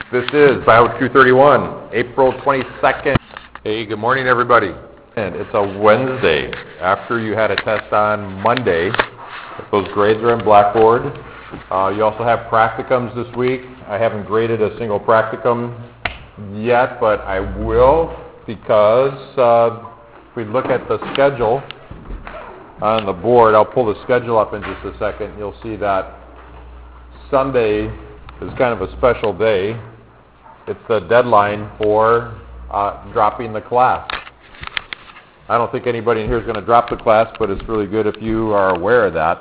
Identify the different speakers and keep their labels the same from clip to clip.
Speaker 1: This is Bio 231, April 22nd. Hey, good morning, everybody. And it's a Wednesday after you had a test on Monday. Those grades are in Blackboard. You also have practicums this week. I haven't graded a single practicum yet, but I will because if we look at the schedule on the board, I'll pull the schedule up in just a second. You'll see that Sunday is kind of a special day. It's the deadline for dropping the class. I don't think anybody in here is going to drop the class, but it's really good if you are aware of that.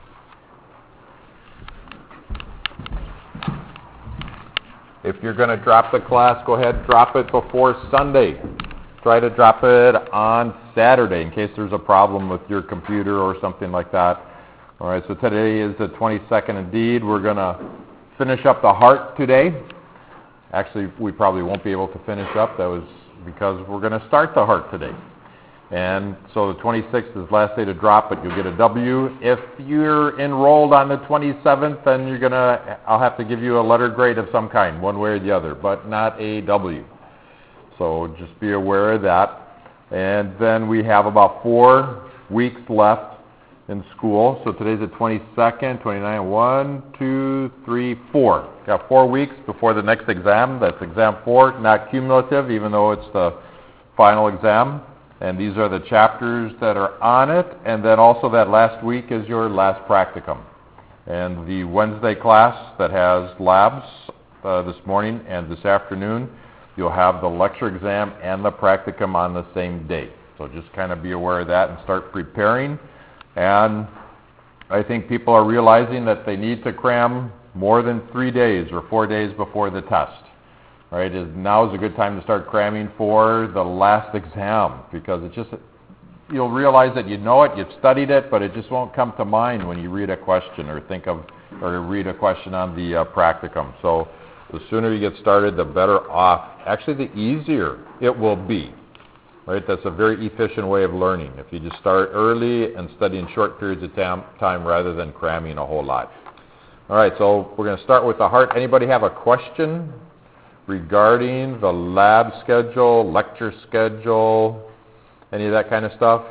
Speaker 1: If you're going to drop the class, go ahead and drop it before Sunday. Try to drop it on Saturday in case there's a problem with your computer or something like that. All right, so today is the 22nd indeed. We're going to finish up the heart today. Actually, we probably won't be able to finish up. That was because we're going to start the heart today. And so the 26th is the last day to drop, but you'll get a W. If you're enrolled on the 27th, then I'll have to give you a letter grade of some kind, one way or the other, but not a W. So just be aware of that. And then we have about 4 weeks left in school. So today's the 22nd, 29th, 1, 2, 3, 4. Got 4 weeks before the next exam. That's exam 4, not cumulative, even though it's the final exam. And these are the chapters that are on it. And then also that last week is your last practicum. And the Wednesday class that has labs this morning and this afternoon, you'll have the lecture exam and the practicum on the same day. So just kind of be aware of that and start preparing. And I think people are realizing that they need to cram more than 3 days or 4 days before the test. Right? Now is a good time to start cramming for the last exam because you'll realize that you know it, you've studied it, but it just won't come to mind when you read a question or read a question on the practicum. So the sooner you get started, the better off. Actually, the easier it will be. Right? That's a very efficient way of learning. If you just start early and study in short periods of time rather than cramming a whole lot. All right, so we're going to start with the heart. Anybody have a question regarding the lab schedule, lecture schedule, any of that kind of stuff?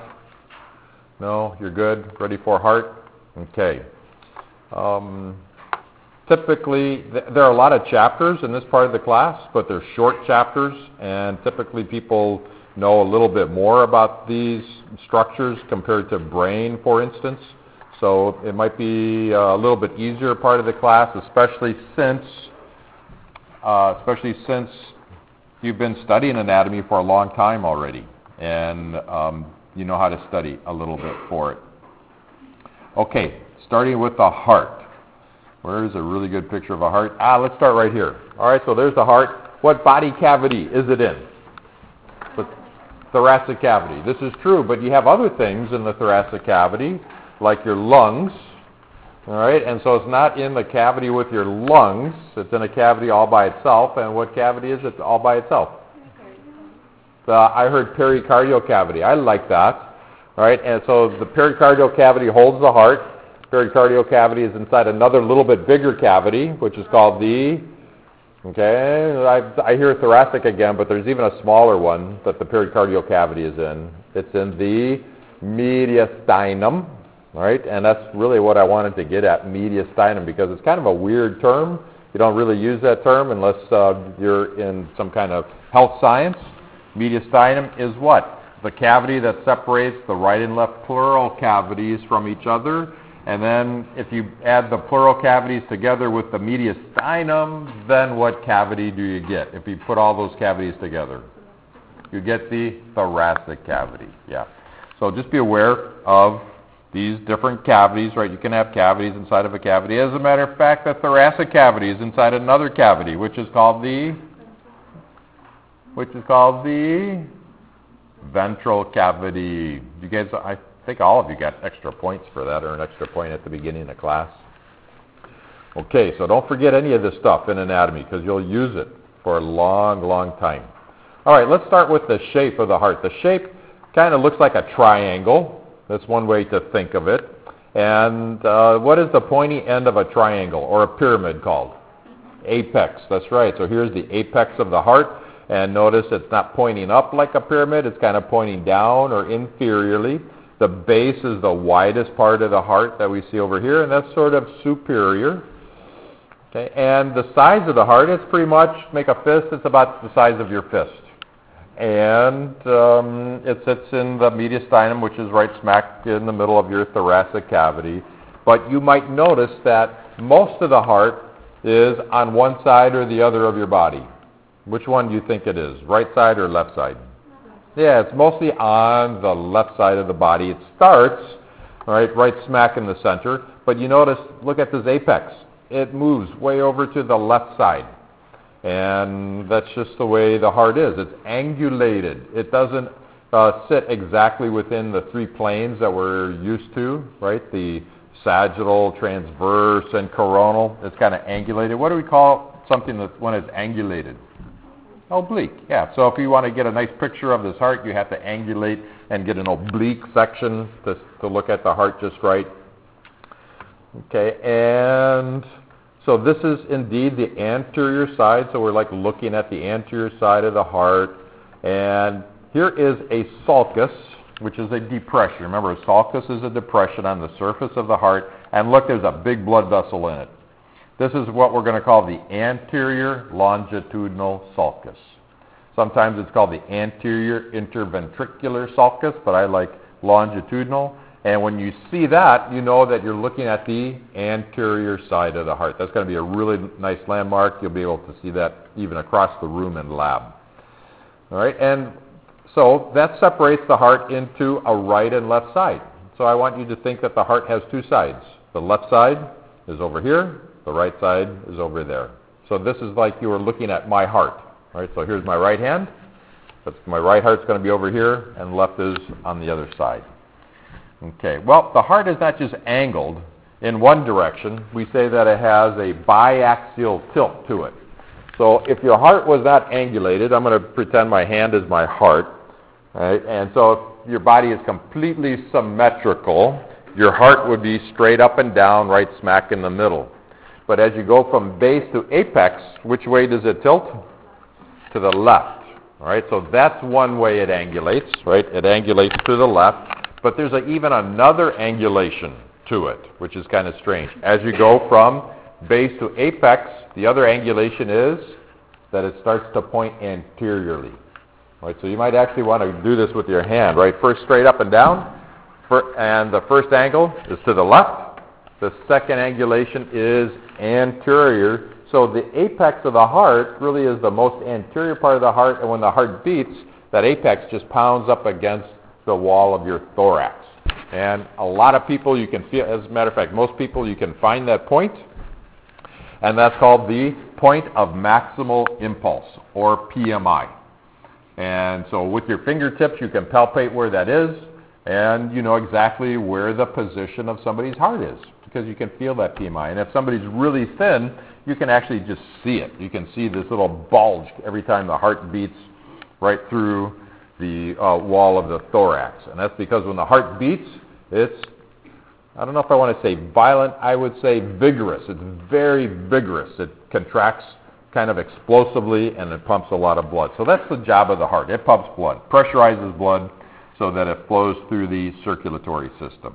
Speaker 1: No? You're good? Ready for heart? Okay. Typically, there are a lot of chapters in this part of the class, but they're short chapters, and typically people know a little bit more about these structures compared to brain, for instance. So it might be a little bit easier part of the class, especially since you've been studying anatomy for a long time already, and you know how to study a little bit for it. Okay, starting with the heart. Where's a really good picture of a heart? Let's start right here. All right, so there's the heart. What body cavity is it in? Thoracic cavity. This is true, but you have other things in the thoracic cavity, like your lungs, all right? And so it's not in the cavity with your lungs. It's in a cavity all by itself. And what cavity is it all by itself? I heard pericardial cavity. I like that, all right? And so the pericardial cavity holds the heart. Pericardial cavity is inside another little bit bigger cavity, which is called the... Okay, I hear thoracic again, but there's even a smaller one that the pericardial cavity is in. It's in the mediastinum, right? And that's really what I wanted to get at, mediastinum, because it's kind of a weird term. You don't really use that term unless you're in some kind of health science. Mediastinum is what? The cavity that separates the right and left pleural cavities from each other. And then if you add the pleural cavities together with the mediastinum, then what cavity do you get? If you put all those cavities together, you get the thoracic cavity. Yeah. So just be aware of these different cavities, right? You can have cavities inside of a cavity. As a matter of fact, the thoracic cavity is inside another cavity, which is called the ventral cavity. You guys, I think all of you got extra points for that, or an extra point at the beginning of class. Okay, so don't forget any of this stuff in anatomy because you'll use it for a long, long time. All right, let's start with the shape of the heart. The shape kind of looks like a triangle. That's one way to think of it. And what is the pointy end of a triangle or a pyramid called? apex. That's right. So here's the apex of the heart. And notice it's not pointing up like a pyramid. It's kind of pointing down or inferiorly. The base is the widest part of the heart that we see over here, and that's sort of superior. Okay, and the size of the heart, it's pretty much, make a fist, it's about the size of your fist. And it sits in the mediastinum, which is right smack in the middle of your thoracic cavity. But you might notice that most of the heart is on one side or the other of your body. Which one do you think it is, right side or left side? Yeah, it's mostly on the left side of the body. It starts right smack in the center. But you notice, look at this apex. It moves way over to the left side. And that's just the way the heart is. It's angulated. It doesn't sit exactly within the three planes that we're used to, right? The sagittal, transverse, and coronal. It's kind of angulated. What do we call something that when it's angulated? Oblique, yeah. So if you want to get a nice picture of this heart, you have to angulate and get an oblique section to look at the heart just right. Okay, and so this is indeed the anterior side. So we're like looking at the anterior side of the heart. And here is a sulcus, which is a depression. Remember, a sulcus is a depression on the surface of the heart. And look, there's a big blood vessel in it. This is what we're going to call the anterior longitudinal sulcus. Sometimes it's called the anterior interventricular sulcus, but I like longitudinal. And when you see that, you know that you're looking at the anterior side of the heart. That's going to be a really nice landmark. You'll be able to see that even across the room in lab. All right, and so that separates the heart into a right and left side. So I want you to think that the heart has two sides. The left side is over here. The right side is over there. So this is like you were looking at my heart. All right, so here's my right hand. But my right heart's going to be over here, and left is on the other side. Okay, well, the heart is not just angled in one direction. We say that it has a biaxial tilt to it. So if your heart was not angulated, I'm going to pretend my hand is my heart. Right? And so if your body is completely symmetrical, your heart would be straight up and down, right smack in the middle. But as you go from base to apex, which way does it tilt? To the left. All right, so that's one way it angulates, right? It angulates to the left. But there's even another angulation to it, which is kind of strange. As you go from base to apex, the other angulation is that it starts to point anteriorly. Right, so you might actually want to do this with your hand, right? First straight up and down, and the first angle is to the left. The second angulation is anterior. So the apex of the heart really is the most anterior part of the heart, and when the heart beats, that apex just pounds up against the wall of your thorax. And a lot of people you can feel, as a matter of fact, most people you can find that point, and that's called the point of maximal impulse, or PMI. And so with your fingertips, you can palpate where that is, and you know exactly where the position of somebody's heart is, because you can feel that PMI. And if somebody's really thin, you can actually just see it. You can see this little bulge every time the heart beats right through the wall of the thorax. And that's because when the heart beats, it's, I don't know if I want to say violent, I would say vigorous. It's very vigorous. It contracts kind of explosively, and it pumps a lot of blood. So that's the job of the heart. It pumps blood, pressurizes blood so that it flows through the circulatory system.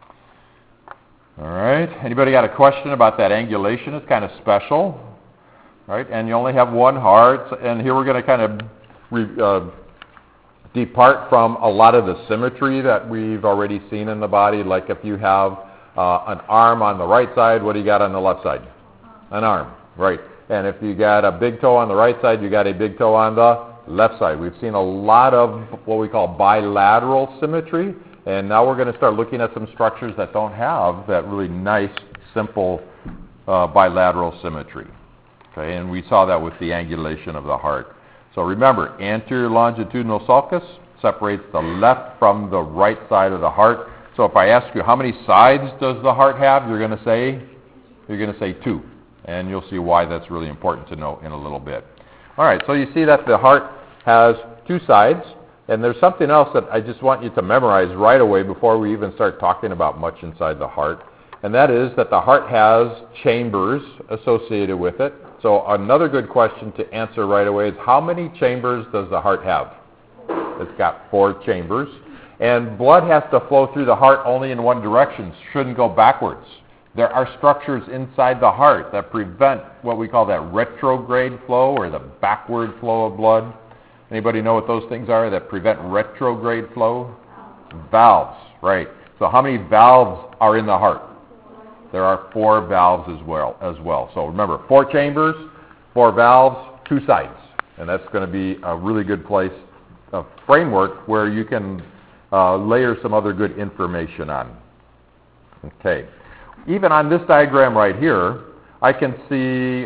Speaker 1: All right. Anybody got a question about that angulation? It's kind of special, right? And you only have one heart. And here we're going to kind of depart from a lot of the symmetry that we've already seen in the body. Like if you have an arm on the right side, what do you got on the left side? An arm, right. And if you got a big toe on the right side, you got a big toe on the left side. We've seen a lot of what we call bilateral symmetry, and now we're going to start looking at some structures that don't have that really nice, simple bilateral symmetry. Okay, and we saw that with the angulation of the heart. So remember, anterior longitudinal sulcus separates the left from the right side of the heart. So if I ask you how many sides does the heart have, you're going to say 2. And you'll see why that's really important to know in a little bit. All right, so you see that the heart has 2 sides, and there's something else that I just want you to memorize right away before we even start talking about much inside the heart. and that is that the heart has chambers associated with it. So another good question to answer right away is, how many chambers does the heart have? It's got 4 chambers. And blood has to flow through the heart only in one direction. Shouldn't go backwards. There are structures inside the heart that prevent what we call that retrograde flow, or the backward flow of blood. Anybody know what those things are that prevent retrograde flow? Valves, right. So how many valves are in the heart? There are 4 valves as well. So remember, 4 chambers, 4 valves, 2 sides. And that's going to be a really good place, a framework where you can layer some other good information on. Okay. Even on this diagram right here, I can see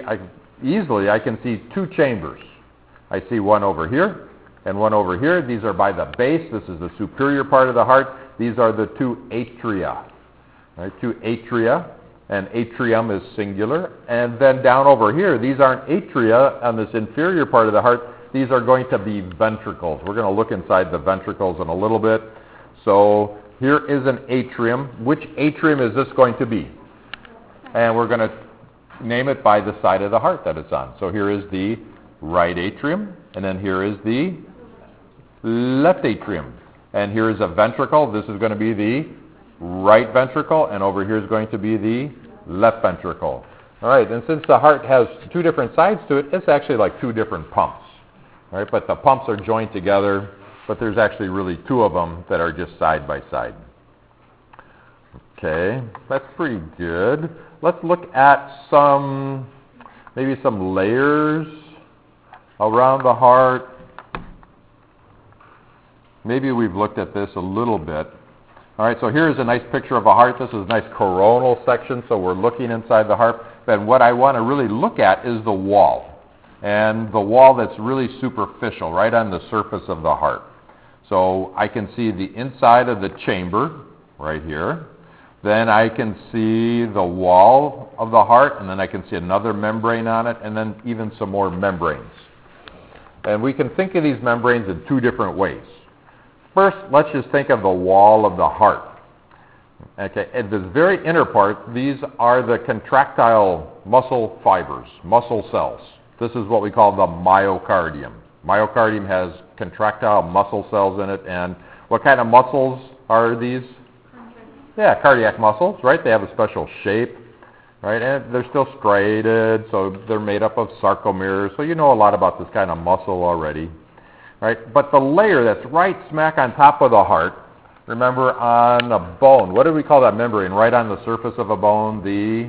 Speaker 1: 2 chambers. I see one over here and one over here. These are by the base. This is the superior part of the heart. These are the 2 atria. Right? 2 atria, and atrium is singular. And then down over here, these aren't atria on this inferior part of the heart. These are going to be ventricles. We're going to look inside the ventricles in a little bit. So here is an atrium. Which atrium is this going to be? And we're going to name it by the side of the heart that it's on. So here is the right atrium, and then here is the left atrium. And here is a ventricle. This is going to be the right ventricle, and over here is going to be the left ventricle. All right, and since the heart has 2 different sides to it, it's actually like 2 different pumps. All right, but the pumps are joined together, but there's actually really 2 of them that are just side by side. Okay, that's pretty good. Let's look at maybe some layers around the heart. Maybe we've looked at this a little bit. All right, so here's a nice picture of a heart. This is a nice coronal section, so we're looking inside the heart. And what I want to really look at is the wall. And the wall that's really superficial, right on the surface of the heart. So I can see the inside of the chamber right here. Then I can see the wall of the heart, and then I can see another membrane on it, and then even some more membranes. And we can think of these membranes in 2 different ways. First, let's just think of the wall of the heart. Okay, at the very inner part, these are the contractile muscle fibers, muscle cells. This is what we call the myocardium. Myocardium has contractile muscle cells in it, and what kind of muscles are these? Yeah, cardiac muscles, right? They have a special shape, right? And they're still striated, so they're made up of sarcomeres. So you know a lot about this kind of muscle already, right? But the layer that's right smack on top of the heart, remember on a bone, what do we call that membrane? Right on the surface of a bone,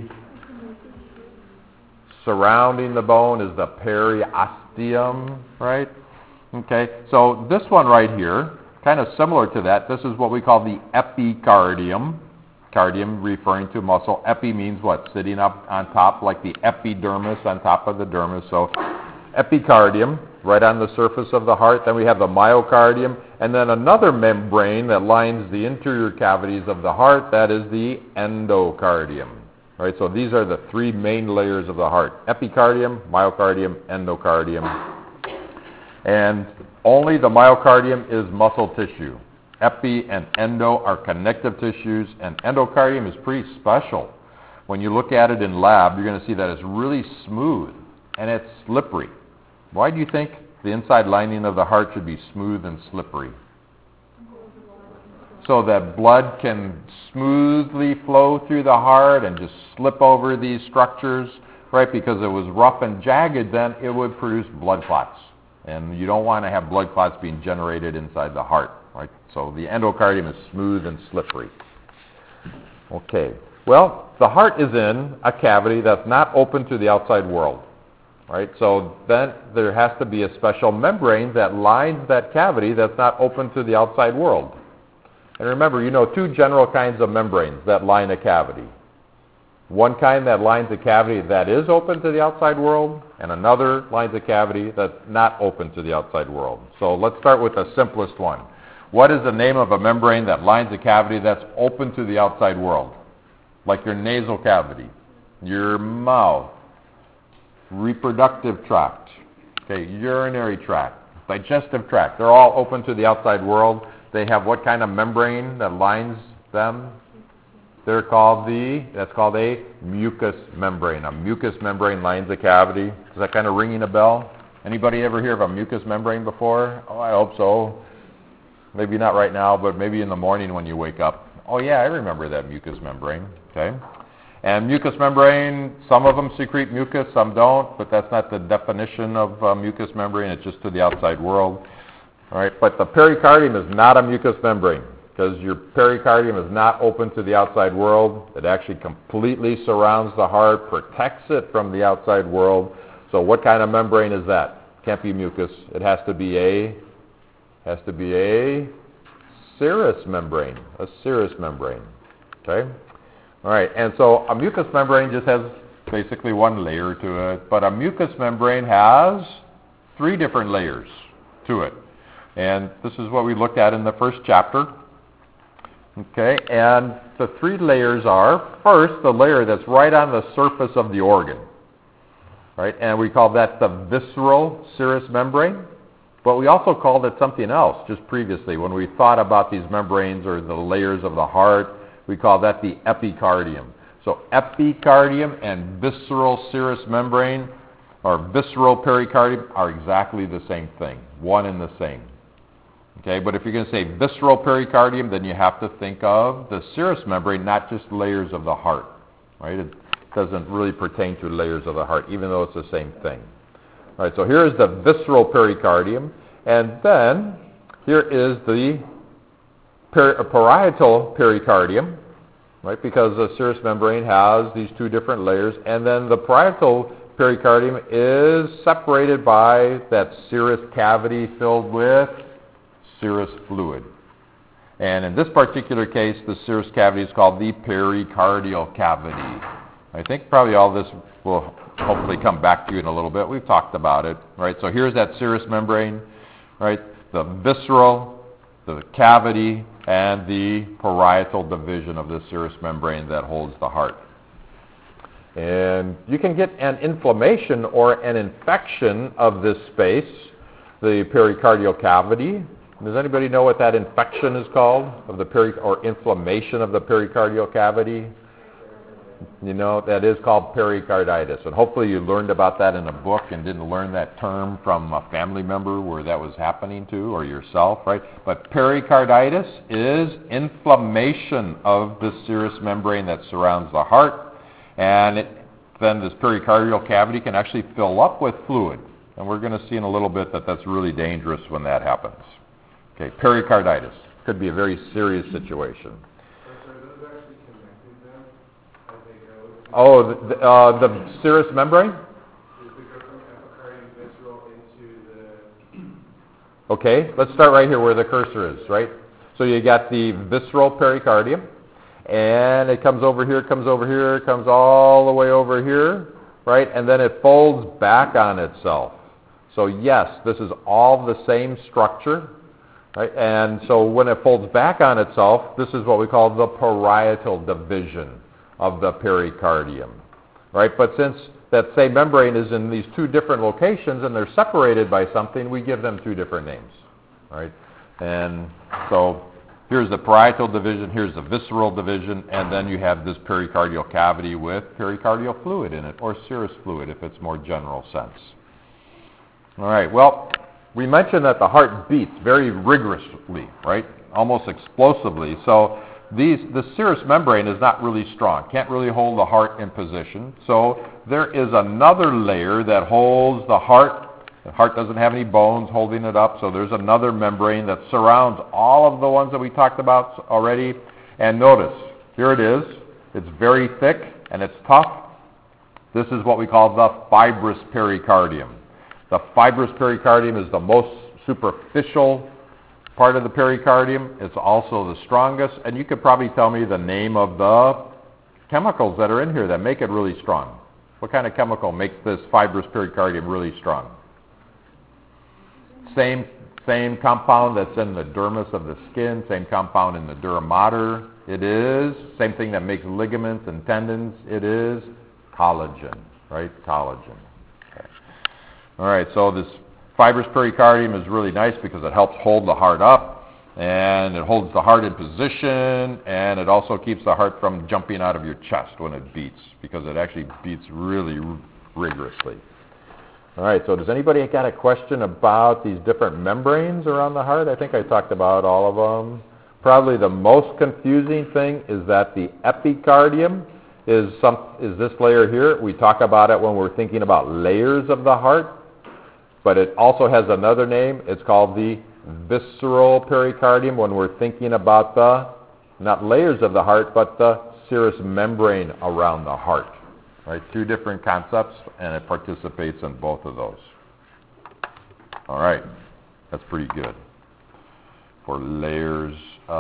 Speaker 1: surrounding the bone is the periosteum, right? Okay, so this one right here, kind of similar to that, this is what we call the epicardium. Cardium referring to muscle. Epi means what? Sitting up on top, like the epidermis on top of the dermis. So epicardium, right on the surface of the heart. Then we have the myocardium, and then another membrane that lines the interior cavities of the heart, that is the endocardium. Right, so these are the 3 main layers of the heart: epicardium, myocardium, endocardium. And only the myocardium is muscle tissue. Epi and endo are connective tissues, and endocardium is pretty special. When you look at it in lab, you're going to see that it's really smooth and it's slippery. Why do you think the inside lining of the heart should be smooth and slippery? So that blood can smoothly flow through the heart and just slip over these structures, right? Because if it was rough and jagged, then it would produce blood clots. And you don't want to have blood clots being generated inside the heart, right? So the endocardium is smooth and slippery. Okay. Well, the heart is in a cavity that's not open to the outside world, right? So then there has to be a special membrane that lines that cavity that's not open to the outside world. And remember, you know 2 general kinds of membranes that line a cavity. One kind that lines a cavity that is open to the outside world, and another lines a cavity that's not open to the outside world. So let's start with the simplest one. What is the name of a membrane that lines a cavity that's open to the outside world? Like your nasal cavity, your mouth, reproductive tract, okay, urinary tract, digestive tract. They're all open to the outside world. They have what kind of membrane that lines them? that's called a mucous membrane. A mucous membrane lines the cavity. Is that kind of ringing a bell? Anybody ever hear of a mucous membrane before? Oh, I hope so. Maybe not right now, but maybe in the morning when you wake up. Oh yeah, I remember that mucous membrane. Okay. And mucous membrane, some of them secrete mucus, some don't, but that's not the definition of mucous membrane. It's just to the outside world. All right, but the pericardium is not a mucous membrane because your pericardium is not open to the outside world. It actually completely surrounds the heart, protects it from the outside world. So what kind of membrane is that? Can't be mucus. It has to be a serous membrane. A serous membrane. Okay? All right, and so a mucous membrane just has basically one layer to it, but a mucous membrane has 3 different layers to it. And this is what we looked at in the first chapter. Okay, and the 3 layers are, first, the layer that's right on the surface of the organ. Right, and we call that the visceral serous membrane, but we also called it something else just previously. When we thought about these membranes or the layers of the heart, we call that the epicardium. So epicardium and visceral serous membrane or visceral pericardium are exactly the same thing, one and the same. Okay, but if you're going to say visceral pericardium, then you have to think of the serous membrane, not just layers of the heart. Right? It doesn't really pertain to layers of the heart, even though it's the same thing. All right, so here is the visceral pericardium, and then here is the parietal pericardium, right? Because the serous membrane has these 2 different layers, and then the parietal pericardium is separated by that serous cavity filled with serous fluid. And in this particular case, the serous cavity is called the pericardial cavity. I think probably all this will hopefully come back to you in a little bit. We've talked about it, right? So here's that serous membrane, right? The visceral, the cavity, and the parietal division of the serous membrane that holds the heart. And you can get an inflammation or an infection of this space, the pericardial cavity. Does anybody know what that infection is called, of the or inflammation of the pericardial cavity? You know, that is called pericarditis. And hopefully you learned about that in a book and didn't learn that term from a family member where that was happening to, or yourself, right? But pericarditis is inflammation of the serous membrane that surrounds the heart. And then this pericardial cavity can actually fill up with fluid. And we're going to see in a little bit that that's really dangerous when that happens. Okay, pericarditis could be a very serious situation. Oh, the serous membrane? Okay, let's start right here where the cursor is, right? So you got the visceral pericardium, and it comes over here, comes all the way over here, right? And then it folds back on itself. So yes, this is all the same structure, right? And so when it folds back on itself, this is what we call the parietal division of the pericardium, right? But since that same membrane is in these 2 different locations and they're separated by something, we give them 2 different names, right? And so here's the parietal division, here's the visceral division, and then you have this pericardial cavity with pericardial fluid in it, or serous fluid if it's more general sense. All right, well, we mentioned that the heart beats very rigorously, right? Almost explosively. So the serous membrane is not really strong, can't really hold the heart in position. So there is another layer that holds the heart. The heart doesn't have any bones holding it up, so there's another membrane that surrounds all of the ones that we talked about already. And notice, here it is. It's very thick and it's tough. This is what we call the fibrous pericardium. The fibrous pericardium is the most superficial part of the pericardium. It's also the strongest, and you could probably tell me the name of the chemicals that are in here that make it really strong. What kind of chemical makes this fibrous pericardium really strong? Same compound that's in the dermis of the skin, same compound in the dura mater. It is same thing that makes ligaments and tendons. It is collagen, right? Collagen. Okay. All right, so this fibrous pericardium is really nice because it helps hold the heart up. and it holds the heart in position, and it also keeps the heart from jumping out of your chest when it beats, because it actually beats really rigorously. All right, so does anybody got a question about these different membranes around the heart? I think I talked about all of them. Probably the most confusing thing is that the epicardium is this layer here. We talk about it when we're thinking about layers of the heart, but it also has another name. It's called the visceral pericardium when we're thinking about the, not layers of the heart, but the serous membrane around the heart. Right? Two different concepts, and it participates in both of those. All right, that's pretty good for layers.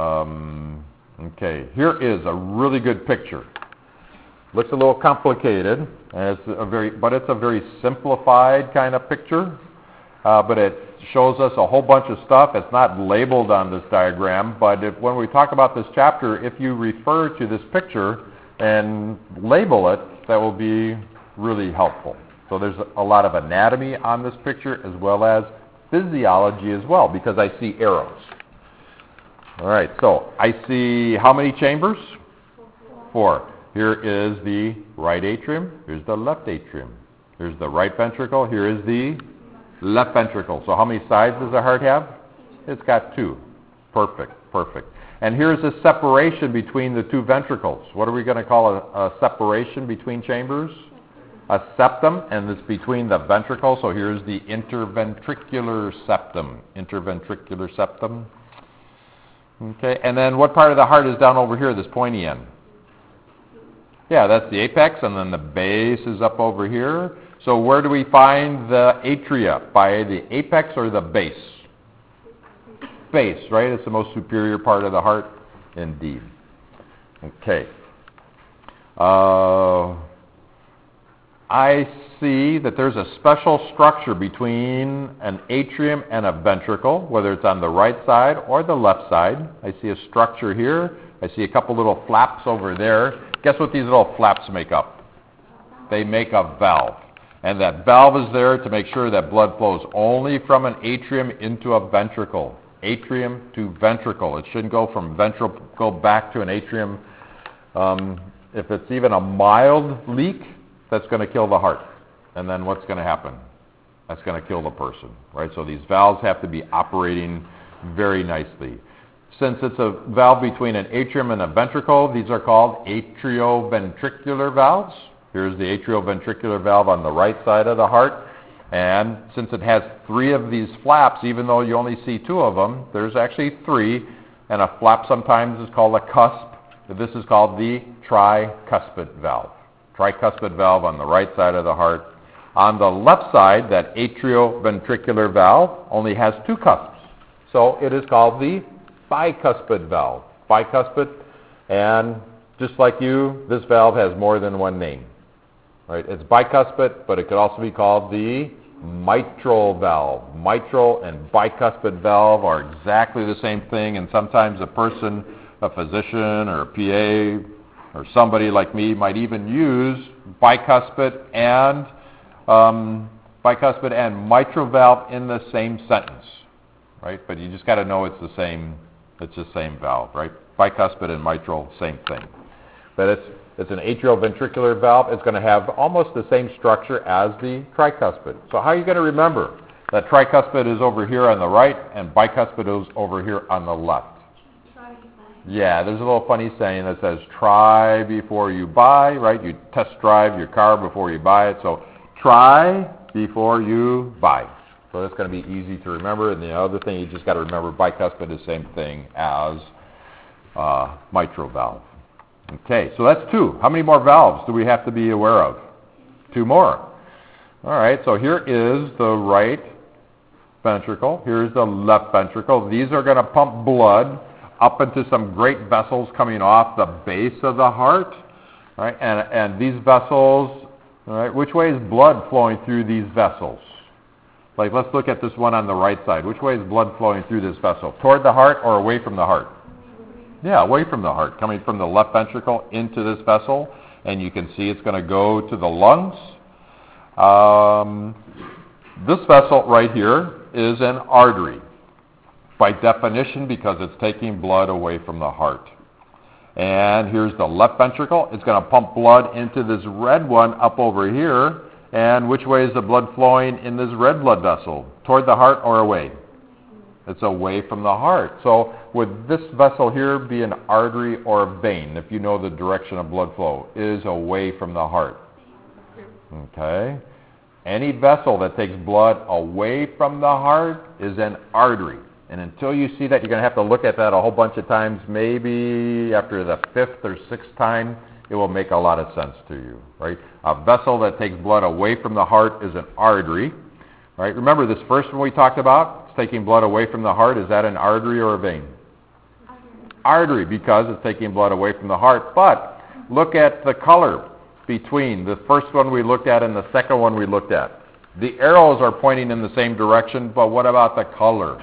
Speaker 1: Okay, here is a really good picture. Looks a little complicated, and but it's a very simplified kind of picture. But it shows us a whole bunch of stuff. It's not labeled on this diagram, but when we talk about this chapter, if you refer to this picture and label it, that will be really helpful. So there's a lot of anatomy on this picture as well as physiology as well, because I see arrows. All right, so I see how many chambers? 4. Here is the right atrium. Here's the left atrium. Here's the right ventricle. Here is the left ventricle. So how many sides does the heart have? It's got 2. Perfect. And here's a separation between the 2 ventricles. What are we going to call a separation between chambers? A septum, and it's between the ventricles. So here's the interventricular septum. Interventricular septum. Okay, and then what part of the heart is down over here, this pointy end? Yeah, that's the apex, and then the base is up over here. So where do we find the atria? By the apex or the base? Base, right? It's the most superior part of the heart. Indeed. Okay. I see that there's a special structure between an atrium and a ventricle, whether it's on the right side or the left side. I see a structure here. I see a couple little flaps over there. Guess what these little flaps make up? They make a valve. And that valve is there to make sure that blood flows only from an atrium into a ventricle. Atrium to ventricle. It shouldn't go from ventricle back to an atrium. If it's even a mild leak, that's going to kill the heart. And then what's going to happen? That's going to kill the person, right? So these valves have to be operating very nicely. Since it's a valve between an atrium and a ventricle, these are called atrioventricular valves. Here's the atrioventricular valve on the right side of the heart. And since it has 3 of these flaps, even though you only see 2 of them, there's actually 3. And a flap sometimes is called a cusp. This is called the tricuspid valve. Tricuspid valve on the right side of the heart. On the left side, that atrioventricular valve only has 2 cusps. So it is called the bicuspid valve. Bicuspid, and just like you, this valve has more than one name. Right? It's bicuspid, but it could also be called the mitral valve. Mitral and bicuspid valve are exactly the same thing, and sometimes a person, a physician or a PA or somebody like me might even use bicuspid and mitral valve in the same sentence, right? But you just got to know it's the same valve, right? Bicuspid and mitral, same thing. But it's an atrioventricular valve. It's going to have almost the same structure as the tricuspid. So how are you going to remember that tricuspid is over here on the right and bicuspid is over here on the left? Yeah, there's a little funny saying that says try before you buy, right? You test drive your car before you buy it. So try before you buy. So that's going to be easy to remember. And the other thing you just got to remember, bicuspid is the same thing as mitral valve. Okay, so that's 2. How many more valves do we have to be aware of? 2 more. All right, so here is the right ventricle. Here's the left ventricle. These are going to pump blood up into some great vessels coming off the base of the heart. Right? And these vessels, all right, which way is blood flowing through these vessels? Like, let's look at this one on the right side. Which way is blood flowing through this vessel? Toward the heart or away from the heart? Yeah, away from the heart, coming from the left ventricle into this vessel. And you can see it's going to go to the lungs. This vessel right here is an artery. by definition because it's taking blood away from the heart. And here's the left ventricle. It's going to pump blood into this red one up over here. And which way is the blood flowing in this red blood vessel? Toward the heart or away? It's away from the heart. So would this vessel here be an artery or a vein, if you know the direction of blood flow? It is away from the heart. Okay? Any vessel that takes blood away from the heart is an artery. And until you see that, you're going to have to look at that a whole bunch of times. Maybe after the 5th or 6th time, it will make a lot of sense to you, right? A vessel that takes blood away from the heart is an artery, right? Remember this first one we talked about? It's taking blood away from the heart. Is that an artery or a vein? Artery, because it's taking blood away from the heart. But look at the color between the first one we looked at and the second one we looked at. The arrows are pointing in the same direction, but what about the color?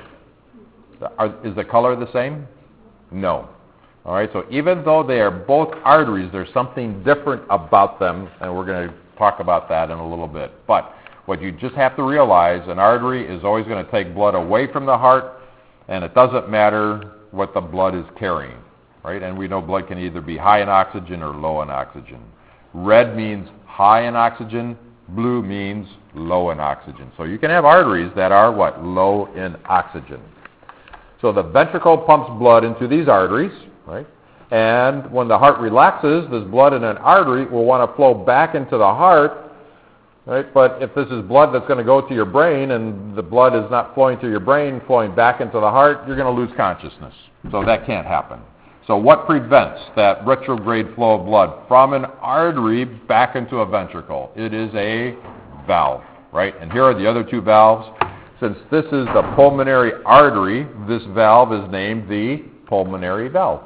Speaker 1: Is the color the same? No. All right, so even though they are both arteries, there's something different about them, and we're going to talk about that in a little bit. But what you just have to realize, an artery is always going to take blood away from the heart, and it doesn't matter what the blood is carrying, right? And we know blood can either be high in oxygen or low in oxygen. Red means high in oxygen, blue means low in oxygen. So you can have arteries that are, what, low in oxygen. So the ventricle pumps blood into these arteries, right? And when the heart relaxes, this blood in an artery will want to flow back into the heart, right? But if this is blood that's going to go to your brain and the blood is not flowing to your brain, flowing back into the heart, you're going to lose consciousness. So that can't happen. So what prevents that retrograde flow of blood from an artery back into a ventricle? It is a valve, right? And here are the other two valves. Since this is the pulmonary artery, this valve is named the pulmonary valve.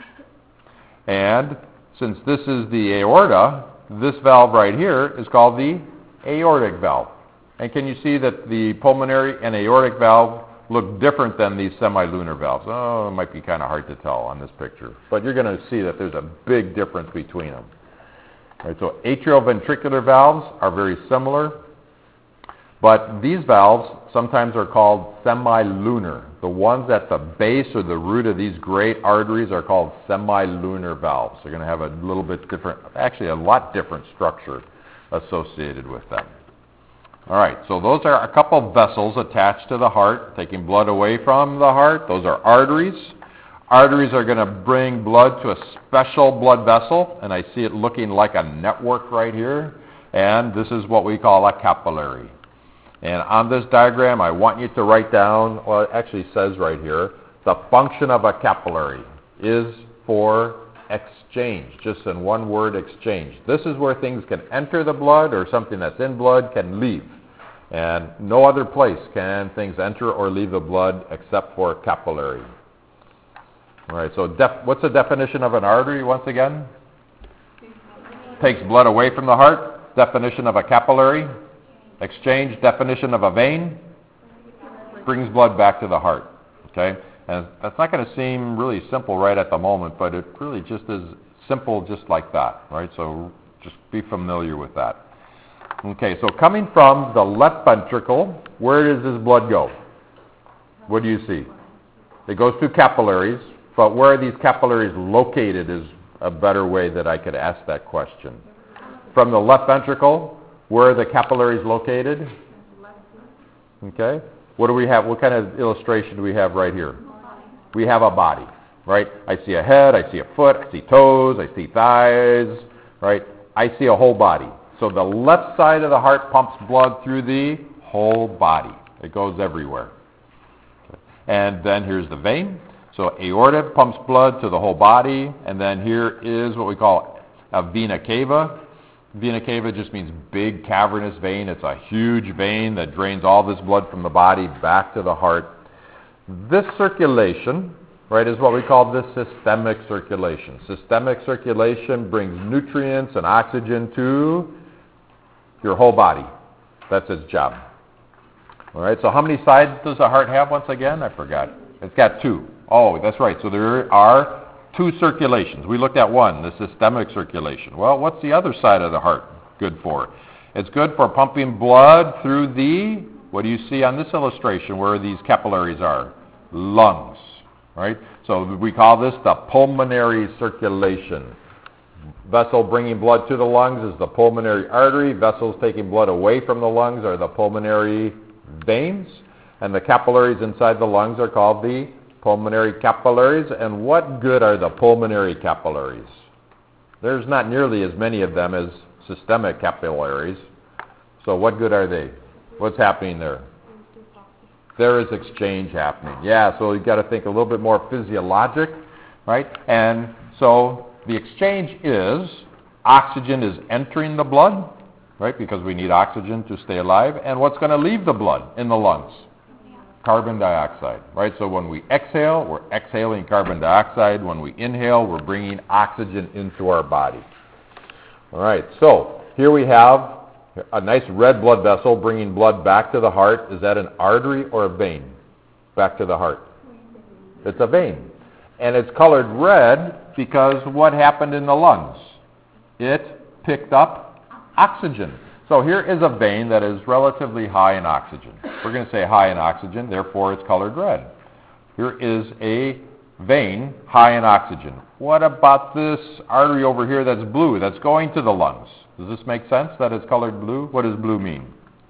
Speaker 1: And since this is the aorta, this valve right here is called the aortic valve. And can you see that the pulmonary and aortic valve look different than these semilunar valves? Oh, it might be kind of hard to tell on this picture. But you're going to see that there's a big difference between them. All right, so atrioventricular valves are very similar. But these valves sometimes are called semilunar. The ones at the base or the root of these great arteries are called semilunar valves. They're going to have a little bit different, actually a lot different structure associated with them. All right, so those are a couple of vessels attached to the heart, taking blood away from the heart. Those are arteries. Arteries are going to bring blood to a special blood vessel, and I see it looking like a network right here. And this is what we call a capillary. And on this diagram, I want you to write down, well, it actually says right here, the function of a capillary is for exchange, just in one word, exchange. This is where things can enter the blood or something that's in blood can leave. And no other place can things enter or leave the blood except for capillary. All right, so what's the definition of an artery once again? Takes blood away from the heart. Definition of a capillary? Exchange. Definition of a vein? Brings blood back to the heart. Okay? And that's not going to seem really simple right at the moment, but it really just is simple just like that. Right? So just be familiar with that. Okay, so coming from the left ventricle, where does this blood go? What do you see? It goes through capillaries, but where are these capillaries located is a better way that I could ask that question. From the left ventricle, where are the capillaries located? Okay. What do we have? What kind of illustration do we have right here? We have a body, right? I see a head, I see a foot, I see toes, I see thighs, right? I see a whole body. So the left side of the heart pumps blood through the whole body. It goes everywhere. Okay. And then here's the vein. So aorta pumps blood to the whole body, and then here is what we call a vena cava. Vena cava just means big cavernous vein. It's a huge vein that drains all this blood from the body back to the heart. This circulation, right, is what we call the systemic circulation. Systemic circulation brings nutrients and oxygen to your whole body. That's its job. All right, so how many sides does the heart have once again? I forgot. It's got two. Oh, that's right. So there are two circulations. We looked at one, the systemic circulation. Well, what's the other side of the heart good for? It's good for pumping blood through the, what do you see on this illustration where these capillaries are? lungs, right? So we call this the pulmonary circulation. Vessel bringing blood to the lungs is the pulmonary artery. Vessels taking blood away from the lungs are the pulmonary veins. And the capillaries inside the lungs are called the pulmonary capillaries. And what good are the pulmonary capillaries? There's not nearly as many of them as systemic capillaries. So what good are they? What's happening there? There is exchange happening. Yeah, so you've got to think a little bit more physiologic, right? And so the exchange is oxygen is entering the blood, right? Because we need oxygen to stay alive. And what's going to leave the blood in the lungs? Carbon dioxide, right? So when we exhale, we're exhaling carbon dioxide. When we inhale, we're bringing oxygen into our body. All right, so here we have a nice red blood vessel bringing blood back to the heart. Is that an artery or a vein? Back to the heart. It's a vein. And it's colored red because what happened in the lungs? It picked up oxygen. So here is a vein that is relatively high in oxygen. We're going to say high in oxygen, therefore it's colored red. Here is a vein high in oxygen. What about this artery over here that's blue, that's going to the lungs? Does this make sense that it's colored blue? What does blue mean?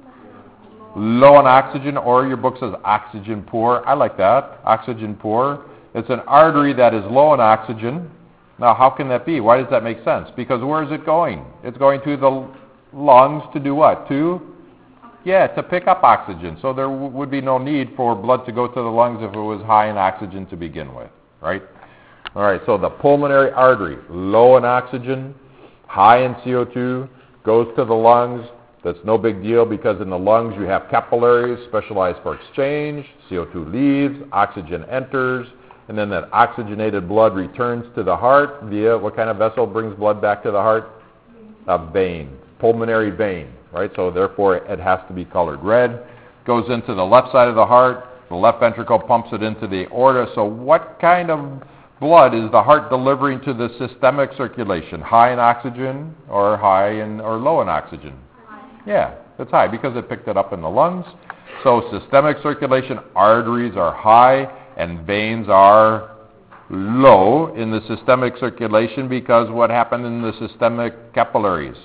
Speaker 1: Low in oxygen, or your book says oxygen poor. I like that, oxygen poor. It's an artery that is low in oxygen. Now, how can that be? Why does that make sense? Because where is it going? It's going to the lungs to do what? To pick up oxygen. So there would be no need for blood to go to the lungs if it was high in oxygen to begin with, right? All right, so the pulmonary artery, low in oxygen, high in CO2, goes to the lungs. That's no big deal because in the lungs you have capillaries specialized for exchange. CO2 leaves, oxygen enters, and then that oxygenated blood returns to the heart via what kind of vessel brings blood back to the heart? A vein, pulmonary vein, right? So therefore it has to be colored red. Goes into the left side of the heart. The left ventricle pumps it into the aorta. So what kind of blood is the heart delivering to the systemic circulation? High in oxygen or low in oxygen? Yeah, it's high because it picked it up in the lungs. So systemic circulation, arteries are high and veins are low in the systemic circulation because what happened in the systemic capillaries?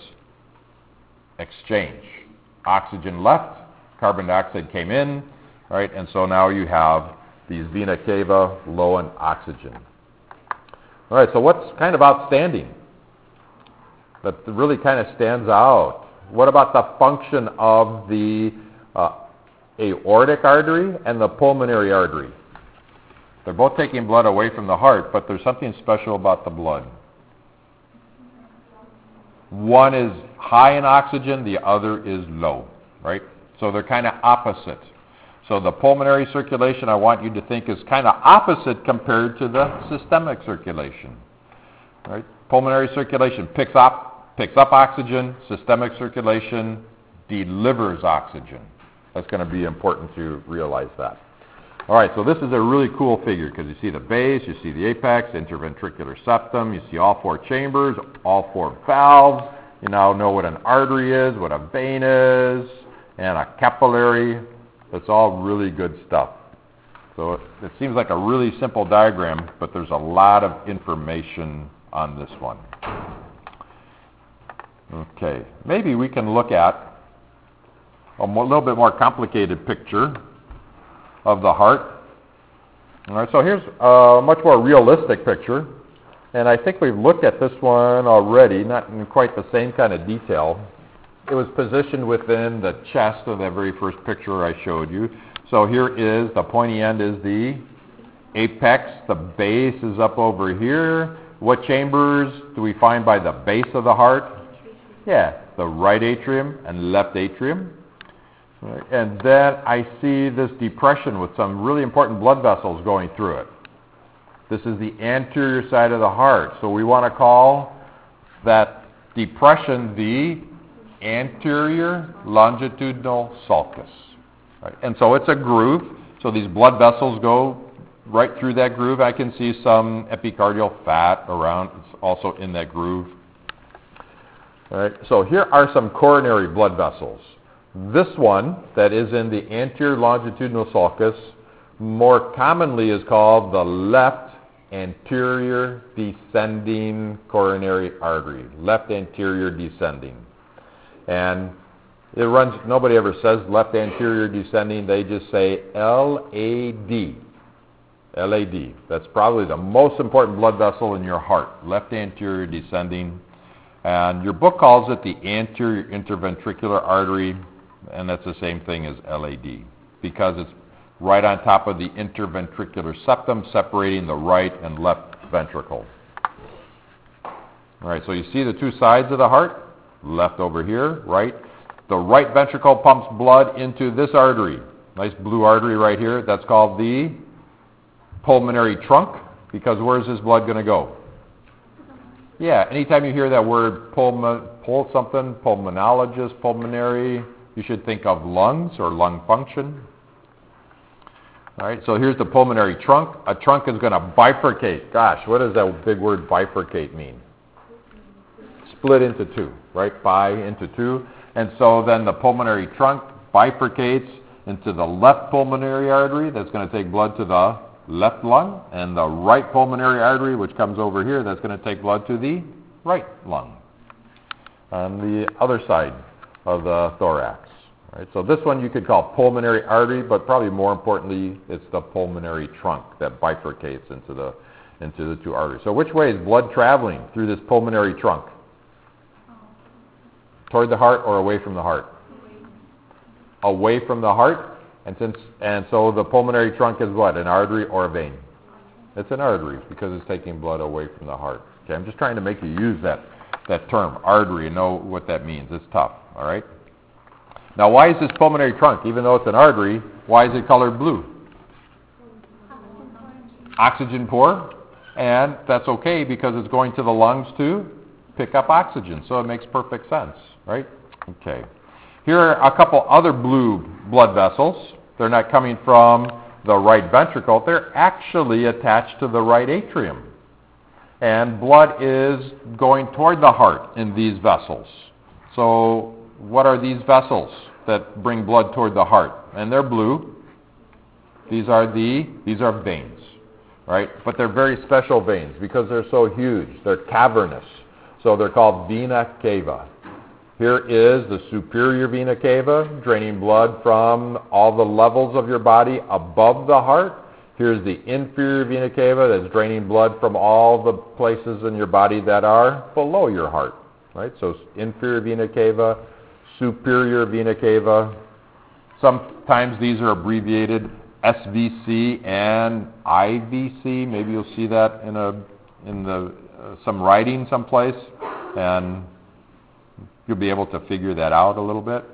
Speaker 1: Exchange. Oxygen left, carbon dioxide came in, right? And so now you have these vena cava low in oxygen. All right, so what's kind of outstanding? That really kind of stands out. What about the function of the aortic artery and the pulmonary artery? They're both taking blood away from the heart, but there's something special about the blood. One is high in oxygen, the other is low, right? So they're kind of opposite. So the pulmonary circulation, I want you to think, is kind of opposite compared to the systemic circulation, right? Pulmonary circulation picks up oxygen. Systemic circulation delivers oxygen. That's going to be important to realize that. All right, so this is a really cool figure because you see the base, you see the apex, interventricular septum, you see all four chambers, all four valves. You now know what an artery is, what a vein is, and a capillary. That's all really good stuff. So it seems like a really simple diagram, but there's a lot of information on this one. Okay, maybe we can look at a little bit more complicated picture of the heart. All right, so here's a much more realistic picture, and I think we've looked at this one already, not in quite the same kind of detail. It was positioned within the chest of that very first picture I showed you. So here is, the pointy end is the apex, the base is up over here. What chambers do we find by the base of the heart? Yeah, the right atrium and left atrium. Right. And then I see this depression with some really important blood vessels going through it. This is the anterior side of the heart. So we want to call that depression the anterior longitudinal sulcus. Right. And so it's a groove. So these blood vessels go right through that groove. I can see some epicardial fat around. It's also in that groove. All right. So here are some coronary blood vessels. This one that is in the anterior longitudinal sulcus more commonly is called the left anterior descending coronary artery. Left anterior descending. And it runs, nobody ever says left anterior descending, they just say LAD. LAD. That's probably the most important blood vessel in your heart, left anterior descending. And your book calls it the anterior interventricular artery, and that's the same thing as LAD, because it's right on top of the interventricular septum, separating the right and left ventricle. All right, so you see the two sides of the heart, left over here, right. The right ventricle pumps blood into this artery, nice blue artery right here. That's called the pulmonary trunk, because where's this blood going to go? Yeah, anytime you hear that word pulmonologist, pulmonary, you should think of lungs or lung function. All right, so here's the pulmonary trunk. A trunk is going to bifurcate. Gosh, what does that big word bifurcate mean? Split into two, right? Into two. And so then the pulmonary trunk bifurcates into the left pulmonary artery that's going to take blood to the left lung, and the right pulmonary artery, which comes over here, that's going to take blood to the right lung on the other side of the thorax. Right? So this one you could call pulmonary artery, but probably more importantly, it's the pulmonary trunk that bifurcates into the two arteries. So which way is blood traveling through this pulmonary trunk? Toward the heart or away from the heart? Away from the heart. And so the pulmonary trunk is what? An artery or a vein? It's an artery because it's taking blood away from the heart. Okay, I'm just trying to make you use that term, artery, and know what that means. It's tough, all right? Now, why is this pulmonary trunk, even though it's an artery, why is it colored blue? Oxygen poor, and that's okay because it's going to the lungs to pick up oxygen, so it makes perfect sense, right? Okay. Here are a couple other blue blood vessels. They're not coming from the right ventricle. They're actually attached to the right atrium. And blood is going toward the heart in these vessels. So what are these vessels that bring blood toward the heart? And they're blue. These are veins, right? But they're very special veins because they're so huge. They're cavernous. So they're called vena cava. Here is the superior vena cava, draining blood from all the levels of your body above the heart. Here's the inferior vena cava that's draining blood from all the places in your body that are below your heart. Right? So inferior vena cava, superior vena cava. Sometimes these are abbreviated SVC and IVC. Maybe you'll see that in some writing someplace, and you'll be able to figure that out a little bit.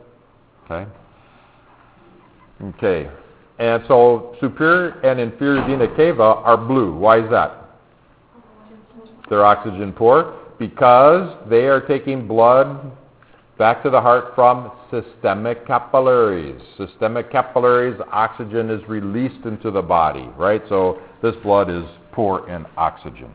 Speaker 1: Okay. And so superior and inferior vena cava are blue. Why is that? They're oxygen poor because they are taking blood back to the heart from systemic capillaries. Systemic capillaries, oxygen is released into the body, right? So this blood is poor in oxygen.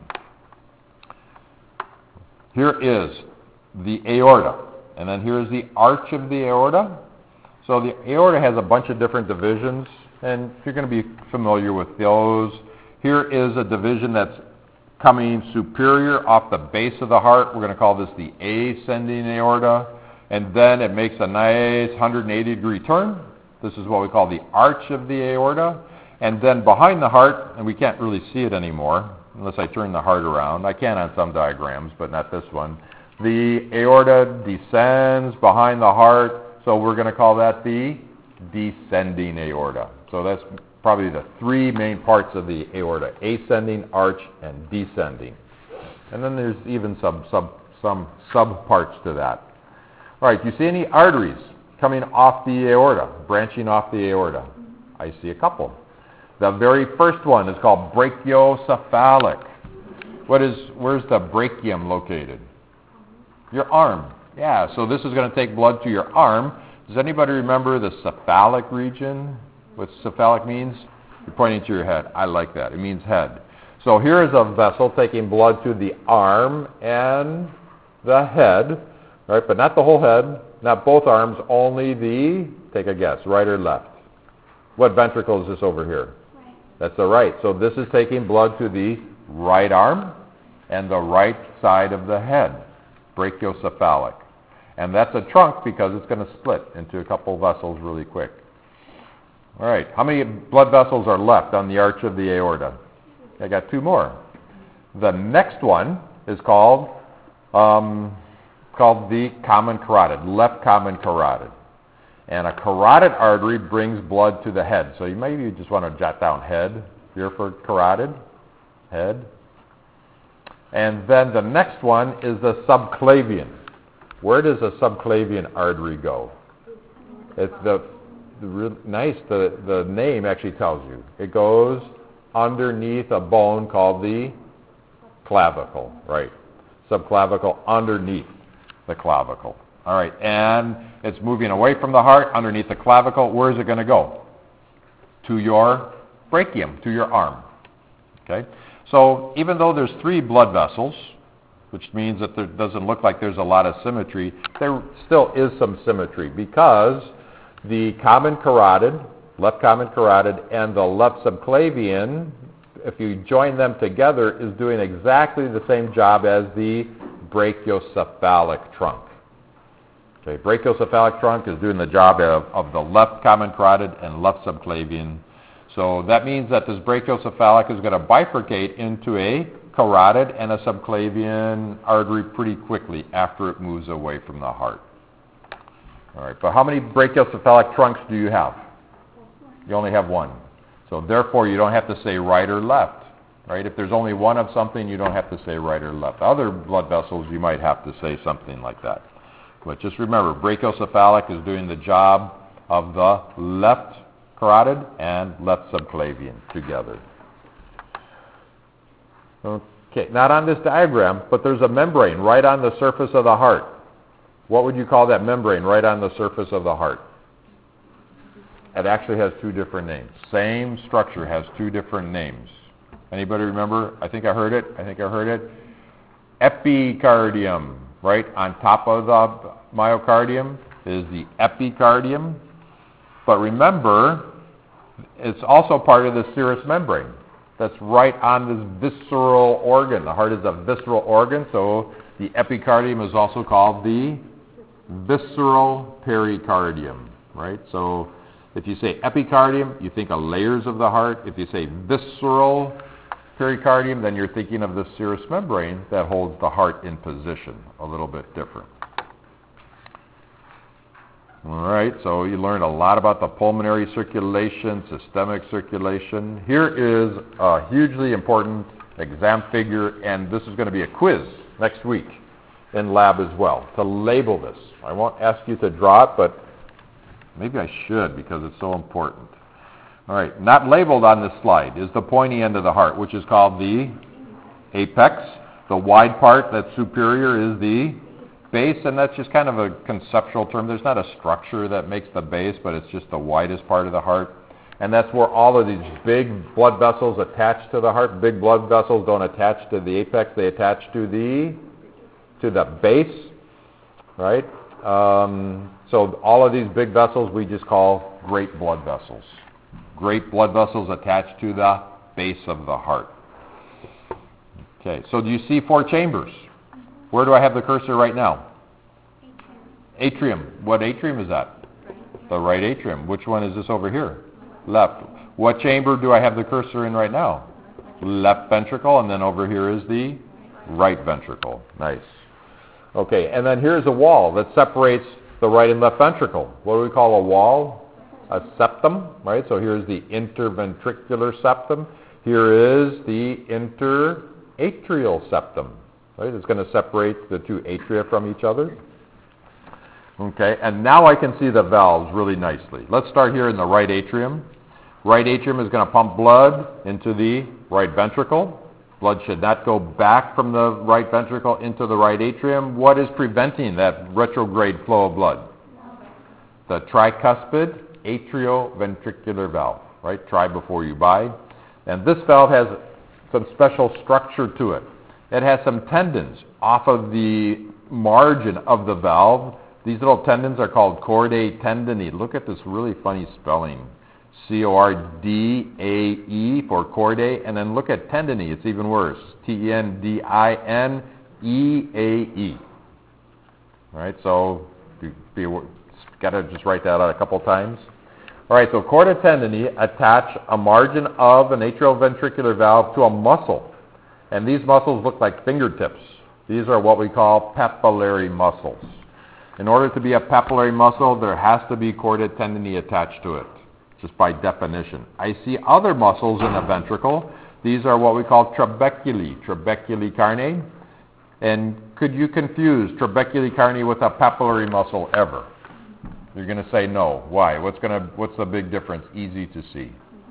Speaker 1: Here is the aorta, and then here's the arch of the aorta. So the aorta has a bunch of different divisions, and you're going to be familiar with those. Here is a division that's coming superior off the base of the heart. We're going to call this the ascending aorta, and then it makes a nice 180-degree turn. This is what we call the arch of the aorta, and then behind the heart, and we can't really see it anymore unless I turn the heart around. I can on some diagrams, but not this one. The aorta descends behind the heart, so we're going to call that the descending aorta. So that's probably the three main parts of the aorta: ascending, arch, and descending. And then there's even some sub-parts to that. All right, do you see any arteries coming off the aorta, branching off the aorta? I see a couple. The very first one is called brachiocephalic. Where's the brachium located? Your arm. Yeah, so this is going to take blood to your arm. Does anybody remember the cephalic region? What cephalic means? You're pointing to your head. I like that. It means head. So here is a vessel taking blood to the arm and the head, right? But not the whole head, not both arms, only the, take a guess, right or left? What ventricle is this over here?
Speaker 2: Right.
Speaker 1: That's the right. So this is taking blood to the right arm and the right side of the head, brachiocephalic. And that's a trunk because it's going to split into a couple vessels really quick. All right, how many blood vessels are left on the arch of the aorta? I got 2 more. The next one is called the common carotid, left common carotid. And a carotid artery brings blood to the head. So you maybe just want to jot down head here for carotid, head. And then the next one is the subclavian. Where does a subclavian artery go? It's the name actually tells you. It goes underneath a bone called the clavicle, right? Subclavicle underneath the clavicle. All right, and it's moving away from the heart underneath the clavicle. Where is it going to go? To your brachium, to your arm. Okay? So even though there's 3 blood vessels, which means that there doesn't look like there's a lot of symmetry, there still is some symmetry because the common carotid, left common carotid, and the left subclavian, if you join them together, is doing exactly the same job as the brachiocephalic trunk. Okay, brachiocephalic trunk is doing the job of the left common carotid and left subclavian. So that means that this brachiocephalic is going to bifurcate into a carotid and a subclavian artery pretty quickly after it moves away from the heart. All right, but how many brachiocephalic trunks do you have? You only have 1. So therefore, you don't have to say right or left. Right? If there's only 1 of something, you don't have to say right or left. Other blood vessels, you might have to say something like that. But just remember, brachiocephalic is doing the job of the left carotid and left subclavian together. Okay, not on this diagram, but there's a membrane right on the surface of the heart. What would you call that membrane right on the surface of the heart? It actually has 2 different names. Same structure has 2 different names. Anybody remember? I think I heard it. Epicardium, right? On top of the myocardium is the epicardium. But remember, it's also part of the serous membrane. That's right on this visceral organ. The heart is a visceral organ, so the epicardium is also called the visceral pericardium, right? So if you say epicardium, you think of layers of the heart. If you say visceral pericardium, then you're thinking of the serous membrane that holds the heart in position, a little bit different. All right, so you learned a lot about the pulmonary circulation, systemic circulation. Here is a hugely important exam figure, and this is going to be a quiz next week in lab as well, to label this. I won't ask you to draw it, but maybe I should because it's so important. All right, not labeled on this slide is the pointy end of the heart, which is called the apex. The wide part that's superior is the base, and that's just kind of a conceptual term. There's not a structure that makes the base, but it's just the widest part of the heart. And that's where all of these big blood vessels attach to the heart. Big blood vessels don't attach to the apex, they attach to the base, right? So all of these big vessels we just call great blood vessels. Great blood vessels attached to the base of the heart. Okay, so do you see 4 chambers? Where do I have the cursor right now? Atrium. What atrium is that? The right atrium. Which one is this over here? Left. What chamber do I have the cursor in right now? Left ventricle, and then over here is the right ventricle. Nice. Okay, and then here's a wall that separates the right and left ventricle. What do we call a wall? A septum, right? So here's the interventricular septum. Here is the interatrial septum, right? It's going to separate the 2 atria from each other. Okay, and now I can see the valves really nicely. Let's start here in the right atrium. Right atrium is going to pump blood into the right ventricle. Blood should not go back from the right ventricle into the right atrium. What is preventing that retrograde flow of blood? The tricuspid atrioventricular valve, right? Try before you buy. And this valve has some special structure to it. It has some tendons off of the margin of the valve. These little tendons are called chordae tendinae. Look at this really funny spelling. C-O-R-D-A-E for chordae, and then look at tendinae. It's even worse. T-E-N-D-I-N-E-A-E. All right, so got to just write that out a couple times. All right, so chordae tendineae attach a margin of an atrioventricular valve to a muscle, and these muscles look like fingertips. These are what we call papillary muscles. In order to be a papillary muscle, there has to be chordae tendineae attached to it, just by definition. I see other muscles in the ventricle. These are what we call trabeculae carneae. And could you confuse trabeculae carneae with a papillary muscle ever? You're going to say no. Why? What's the big difference? Easy to see.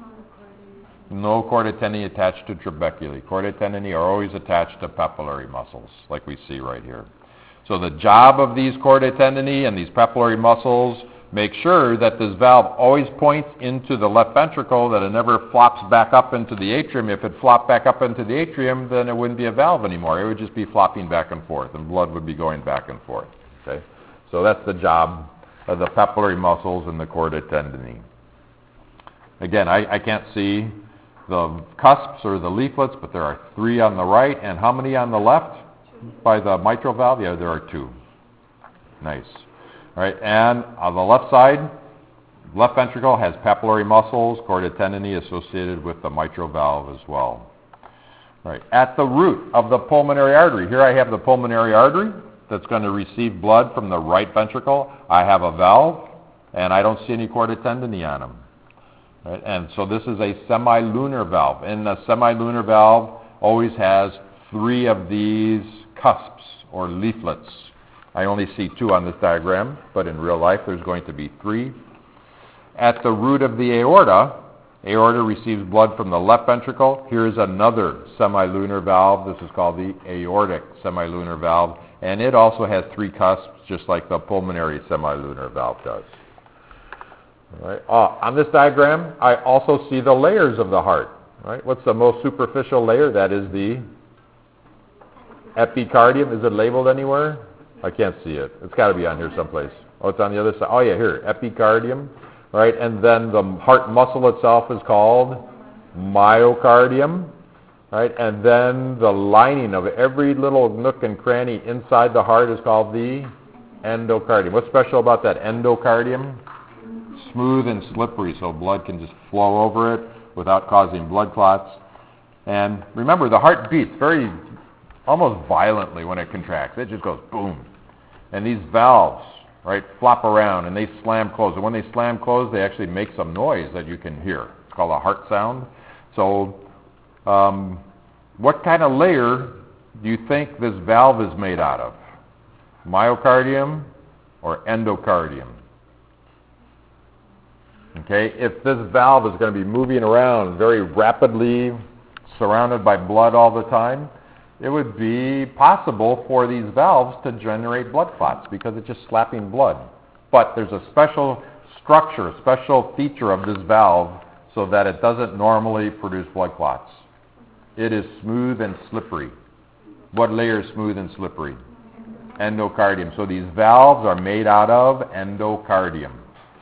Speaker 1: No chordae tendineae attached to trabeculae. Chordae tendineae are always attached to papillary muscles, like we see right here. So the job of these chordae tendineae and these papillary muscles make sure that this valve always points into the left ventricle, that it never flops back up into the atrium. If it flopped back up into the atrium, then it wouldn't be a valve anymore. It would just be flopping back and forth, and blood would be going back and forth. Okay? So that's the job of the papillary muscles and the chordae tendineae. Again, I can't see the cusps or the leaflets, but there are 3 on the right, and how many on the left? 2. By the mitral valve? Yeah, there are 2. Nice. All right, and on the left side, left ventricle has papillary muscles, chordae tendineae associated with the mitral valve as well. All right, at the root of the pulmonary artery, here I have the pulmonary artery that's going to receive blood from the right ventricle. I have a valve, and I don't see any chordae tendineae on them. Right? And so this is a semilunar valve, and a semilunar valve always has 3 of these cusps or leaflets. I only see 2 on this diagram, but in real life there's going to be 3. At the root of the aorta receives blood from the left ventricle. Here's another semilunar valve. This is called the aortic semilunar valve, and it also has 3 cusps, just like the pulmonary semilunar valve does. All right. On this diagram, I also see the layers of the heart. Right? What's the most superficial layer? That is the epicardium. Is it labeled anywhere? I can't see it. It's got to be on here someplace. Oh, it's on the other side. Oh, yeah, here, epicardium. Right, and then the heart muscle itself is called myocardium. Right, and then the lining of every little nook and cranny inside the heart is called the endocardium. What's special about that endocardium? Smooth and slippery, so blood can just flow over it without causing blood clots. And remember, the heart beats almost violently when it contracts. It just goes boom. And these valves, right, flop around and they slam closed. And when they slam closed, they actually make some noise that you can hear. It's called a heart sound. So what kind of layer do you think this valve is made out of? Myocardium or endocardium? Okay, if this valve is going to be moving around very rapidly, surrounded by blood all the time, it would be possible for these valves to generate blood clots because it's just slapping blood. But there's a special structure, a special feature of this valve so that it doesn't normally produce blood clots. It is smooth and slippery. What layer is smooth and slippery? Endocardium. So these valves are made out of endocardium.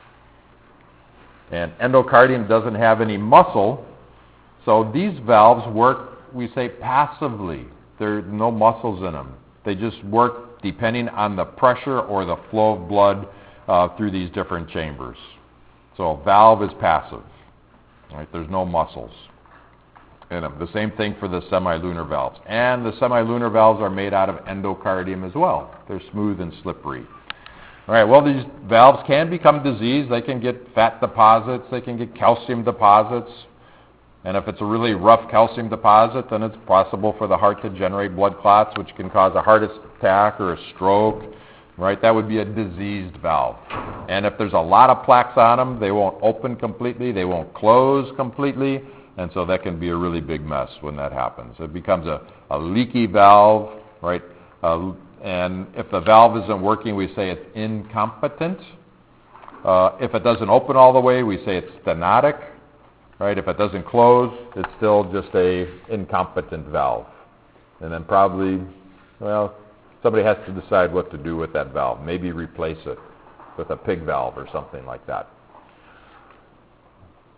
Speaker 1: And endocardium doesn't have any muscle, so these valves work, we say, passively. There are no muscles in them. They just work depending on the pressure or the flow of blood through these different chambers. So a valve is passive. Right? There's no muscles in them. The same thing for the semilunar valves. And the semilunar valves are made out of endocardium as well. They're smooth and slippery. All right, well, these valves can become diseased. They can get fat deposits. They can get calcium deposits. And if it's a really rough calcium deposit, then it's possible for the heart to generate blood clots, which can cause a heart attack or a stroke. Right? That would be a diseased valve. And if there's a lot of plaques on them, they won't open completely. They won't close completely. And so that can be a really big mess when that happens. It becomes a leaky valve, right? And if the valve isn't working, we say it's incompetent. If it doesn't open all the way, we say it's stenotic. Right? If it doesn't close, it's still just a incompetent valve. And then probably, well, somebody has to decide what to do with that valve. Maybe replace it with a pig valve or something like that.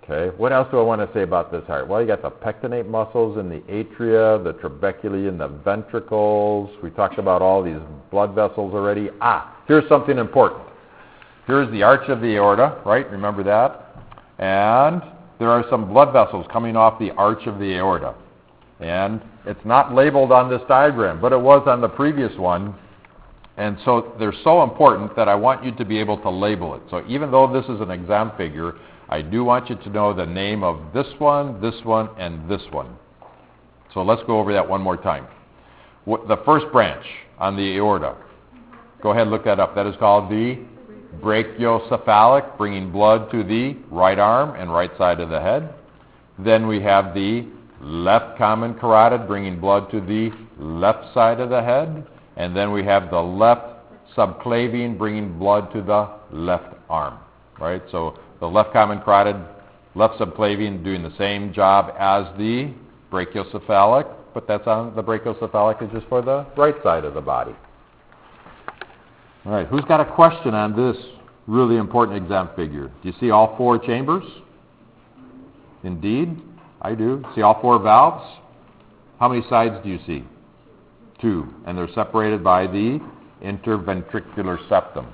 Speaker 1: Okay, what else do I want to say about this heart? Well, you got the pectinate muscles in the atria, the trabeculae in the ventricles. We talked about all these blood vessels already. Here's something important. Here's the arch of the aorta, right? Remember that? And there are some blood vessels coming off the arch of the aorta. And it's not labeled on this diagram, but it was on the previous one. And so they're so important that I want you to be able to label it. So even though this is an exam figure, I do want you to know the name of this one, and this one. So let's go over that one more time. The first branch on the aorta, go ahead and look that up. That is called the brachiocephalic, bringing blood to the right arm and right side of the head. Then we have the left common carotid, bringing blood to the left side of the head. And then we have the left subclavian, bringing blood to the left arm, right? So the left common carotid, left subclavian doing the same job as the brachiocephalic, but that's on the brachiocephalic is just for the right side of the body. All right, who's got a question on this really important exam figure? Do you see all four chambers? Indeed, I do. See all four valves? How many sides do you see? 2, and they're separated by the interventricular septum.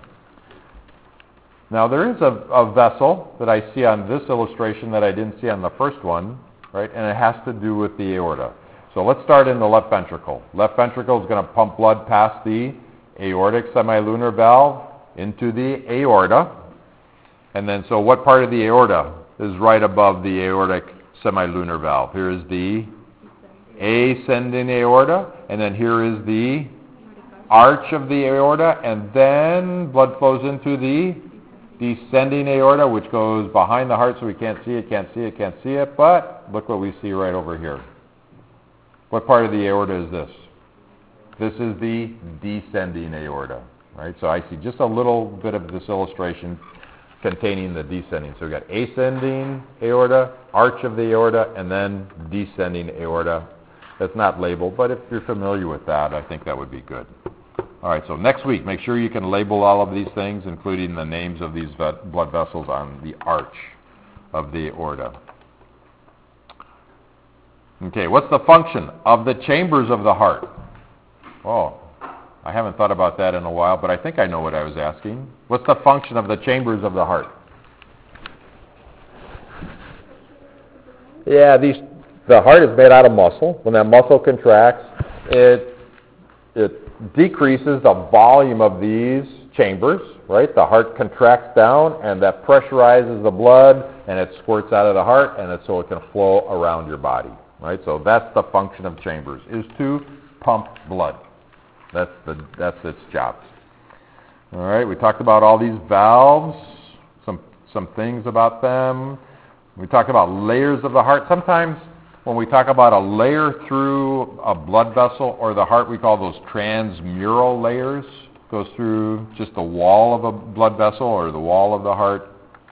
Speaker 1: Now there is a vessel that I see on this illustration that I didn't see on the first one, right? And it has to do with the aorta. So let's start in the left ventricle. Left ventricle is going to pump blood past the aortic semilunar valve into the aorta. And then so what part of the aorta is right above the aortic semilunar valve? Here is the ascending aorta, and then here is the arch of the aorta, and then blood flows into the descending aorta, which goes behind the heart, so we can't see it, but look what we see right over here. What part of the aorta is this? This is the descending aorta, right? So I see just a little bit of this illustration containing the descending. So we've got ascending aorta, arch of the aorta, and then descending aorta. That's not labeled, but if you're familiar with that, I think that would be good. All right, so next week, make sure you can label all of these things, including the names of these blood vessels on the arch of the aorta. Okay, what's the function of the chambers of the heart? Oh, I haven't thought about that in a while, but I think I know what I was asking. What's the function of the chambers of the heart? Yeah, the heart is made out of muscle. When that muscle contracts, it decreases the volume of these chambers, right? The heart contracts down, and that pressurizes the blood, and it squirts out of the heart, and so it can flow around your body, right? So that's the function of chambers, is to pump blood. That's its job. All right, we talked about all these valves, some things about them. We talked about layers of the heart. Sometimes when we talk about a layer through a blood vessel or the heart, we call those transmural layers. Goes through just the wall of a blood vessel or the wall of the heart.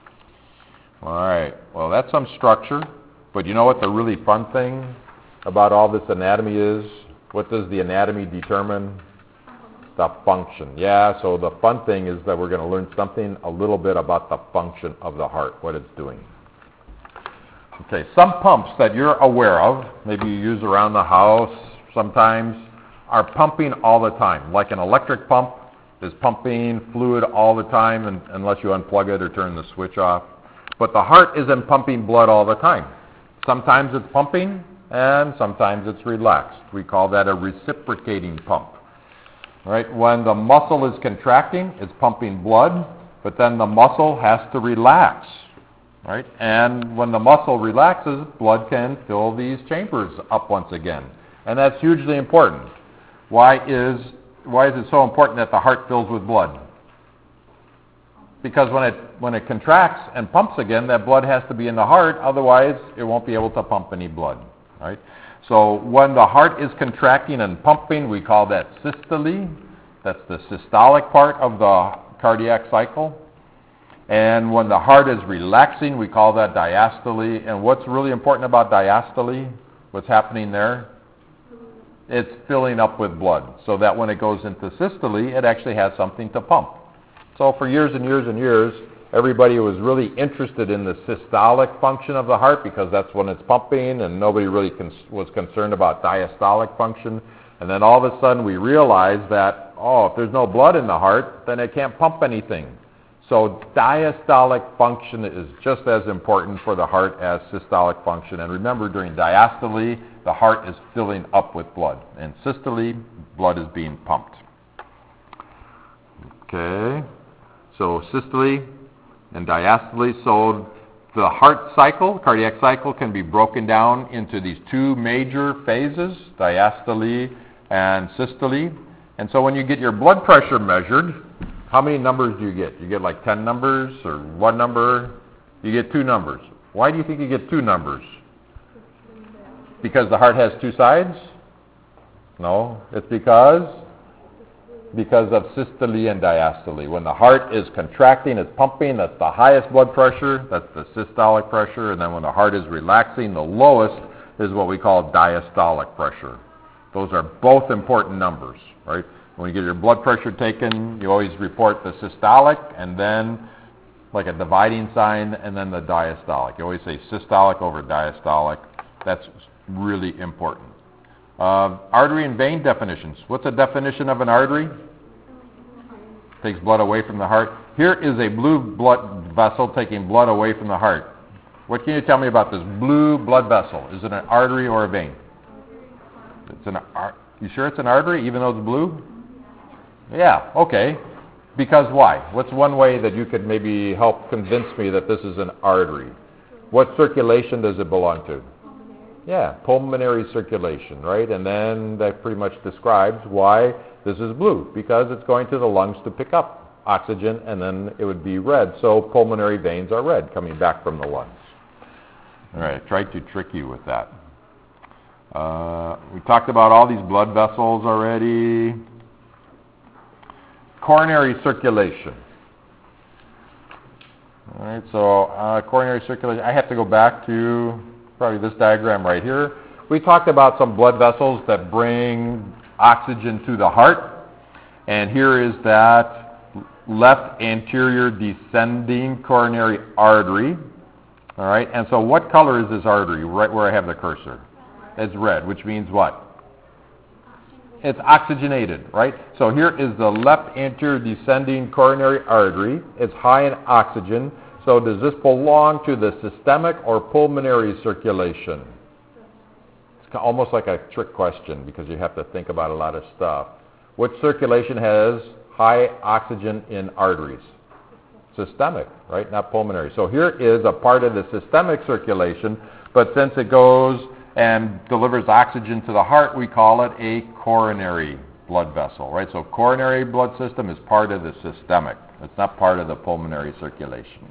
Speaker 1: All right, well, that's some structure. But you know what the really fun thing about all this anatomy is? What does the anatomy determine? The function. Yeah, so the fun thing is that we're going to learn something a little bit about the function of the heart, what it's doing. Okay, some pumps that you're aware of, maybe you use around the house sometimes, are pumping all the time. Like an electric pump is pumping fluid all the time unless you unplug it or turn the switch off. But the heart isn't pumping blood all the time. Sometimes it's pumping and sometimes it's relaxed. We call that a reciprocating pump. Right? When the muscle is contracting, it's pumping blood, but then the muscle has to relax. Right? And when the muscle relaxes, blood can fill these chambers up once again. And that's hugely important. Why is it so important that the heart fills with blood? Because when it contracts and pumps again, that blood has to be in the heart, otherwise it won't be able to pump any blood. Right? So when the heart is contracting and pumping, we call that systole. That's the systolic part of the cardiac cycle. And when the heart is relaxing, we call that diastole. And what's really important about diastole, what's happening there? It's filling up with blood, so that when it goes into systole, it actually has something to pump. So for years and years and years, everybody was really interested in the systolic function of the heart because that's when it's pumping, and nobody really was concerned about diastolic function. And then all of a sudden we realized that, if there's no blood in the heart, then it can't pump anything. So diastolic function is just as important for the heart as systolic function. And remember, during diastole, the heart is filling up with blood. And systole, blood is being pumped. Okay, so systole and diastole. So the heart cycle, cardiac cycle, can be broken down into these two major phases, diastole and systole. And so when you get your blood pressure measured, how many numbers do you get? You get like 10 numbers or one number? You get 2 numbers. Why do you think you get 2 numbers? Because the heart has 2 sides? No, it's because of systole and diastole. When the heart is contracting, it's pumping, that's the highest blood pressure, that's the systolic pressure, and then when the heart is relaxing, the lowest is what we call diastolic pressure. Those are both important numbers, right? When you get your blood pressure taken, you always report the systolic and then like a dividing sign and then the diastolic. You always say systolic over diastolic. That's really important. Artery and vein definitions. What's a definition of an artery? Takes blood away from the heart. Here is a blue blood vessel taking blood away from the heart. What can you tell me about this blue blood vessel? Is it an artery or a vein? You sure it's an artery even though it's blue? Yeah, okay. Because why? What's one way that you could maybe help convince me that this is an artery? What circulation does it belong to? Yeah, pulmonary circulation, right? And then that pretty much describes why this is blue, because it's going to the lungs to pick up oxygen, and then it would be red. So pulmonary veins are red coming back from the lungs. All right, I tried to trick you with that. We talked about all these blood vessels already. Coronary circulation. All right, so coronary circulation, I have to go back to probably this diagram right here. We talked about some blood vessels that bring oxygen to the heart, and here is that left anterior descending coronary artery. All right, and so what color is this artery right where I have the cursor? It's red, which means what? It's oxygenated, right? So here is the left anterior descending coronary artery. It's high in oxygen. So does this belong to the systemic or pulmonary circulation? It's almost like a trick question because you have to think about a lot of stuff. Which circulation has high oxygen in arteries? Systemic, right? Not pulmonary. So here is a part of the systemic circulation, but since it goes and delivers oxygen to the heart, we call it a coronary blood vessel, right? So coronary blood system is part of the systemic. It's not part of the pulmonary circulation.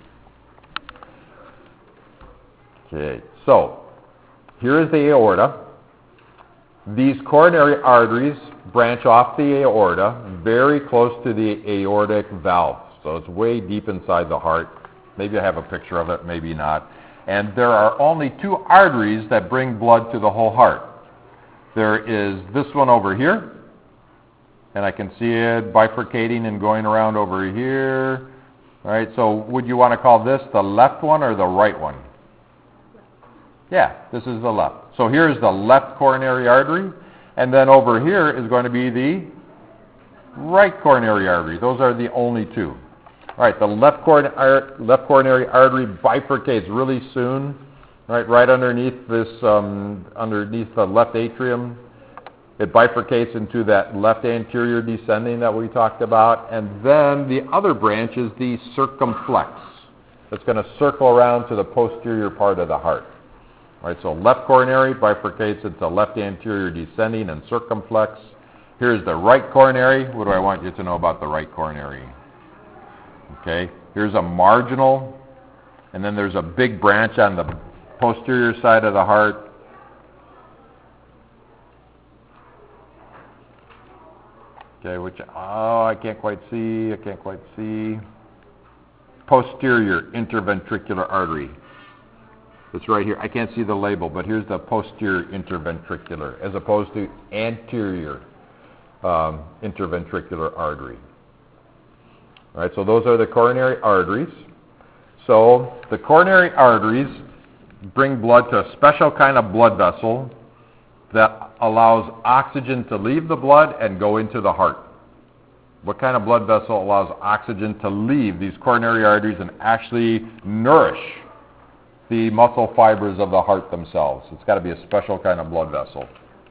Speaker 1: Okay, so here is the aorta. These coronary arteries branch off the aorta very close to the aortic valve. So it's way deep inside the heart. Maybe I have a picture of it, maybe not. And there are only 2 arteries that bring blood to the whole heart. There is this one over here, and I can see it bifurcating and going around over here. All right, so would you want to call this the left one or the right one? Yeah, this is the left. So here's the left coronary artery, and then over here is going to be the right coronary artery. Those are the only 2. All right, the left coronary artery bifurcates really soon, right underneath this, underneath the left atrium. It bifurcates into that left anterior descending that we talked about, and then the other branch is the circumflex. It's going to circle around to the posterior part of the heart. All right, so left coronary bifurcates into left anterior descending and circumflex. Here's the right coronary. What do I want you to know about the right coronary? Okay, here's a marginal, and then there's a big branch on the posterior side of the heart. Okay, which, I can't quite see. Posterior interventricular artery. It's right here. I can't see the label, but here's the posterior interventricular as opposed to anterior interventricular artery. All right, so those are the coronary arteries. So the coronary arteries bring blood to a special kind of blood vessel that allows oxygen to leave the blood and go into the heart. What kind of blood vessel allows oxygen to leave these coronary arteries and actually nourish the muscle fibers of the heart themselves? It's got to be a special kind of blood vessel.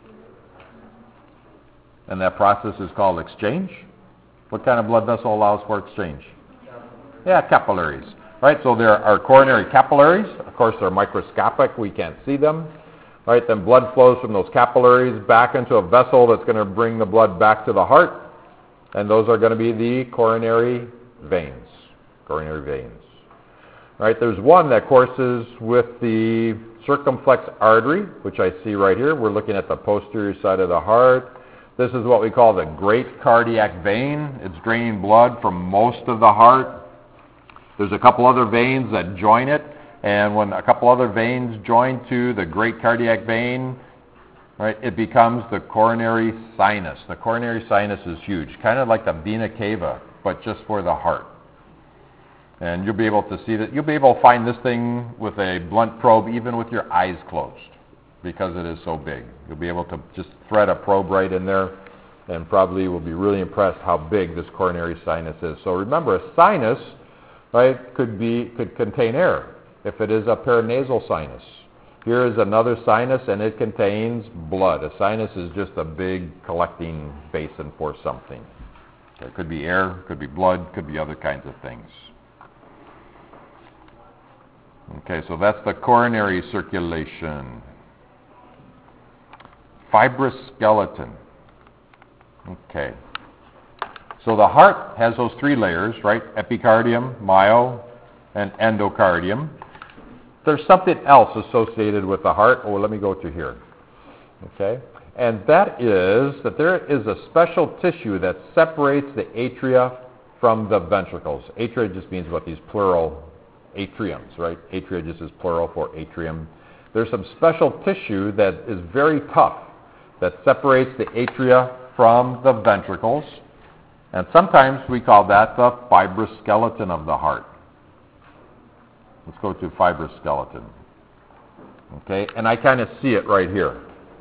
Speaker 1: And that process is called exchange. What kind of blood vessel allows for exchange? Yeah, capillaries. Right, so there are coronary capillaries. Of course, they're microscopic. We can't see them. Right, then blood flows from those capillaries back into a vessel that's going to bring the blood back to the heart. And those are going to be the coronary veins. Coronary veins. Right, there's one that courses with the circumflex artery, which I see right here. We're looking at the posterior side of the heart. This is what we call the great cardiac vein. It's draining blood from most of the heart. There's a couple other veins that join it, and when a couple other veins join to the great cardiac vein, right, it becomes the coronary sinus. The coronary sinus is huge, kind of like the vena cava, but just for the heart. And you'll be able to see that. You'll be able to find this thing with a blunt probe even with your eyes closed because it is so big. You'll be able to just thread a probe right in there and probably will be really impressed how big this coronary sinus is. So remember, a sinus, right, could contain air if it is a paranasal sinus. Here is another sinus, and it contains blood. A sinus is just a big collecting basin for something. It could be air, could be blood, could be other kinds of things. Okay, so that's the coronary circulation. Fibrous skeleton. Okay. So the heart has those three layers, right? Epicardium, myo, and endocardium. There's something else associated with the heart. Oh, let me go to here. Okay? And that is that there is a special tissue that separates the atria from the ventricles. Atria just means what? These plural atriums, right? Atria just is plural for atrium. There's some special tissue that is very tough that separates the atria from the ventricles. And sometimes we call that the fibrous skeleton of the heart. Let's go to fibrous skeleton. Okay, and I kind of see it right here.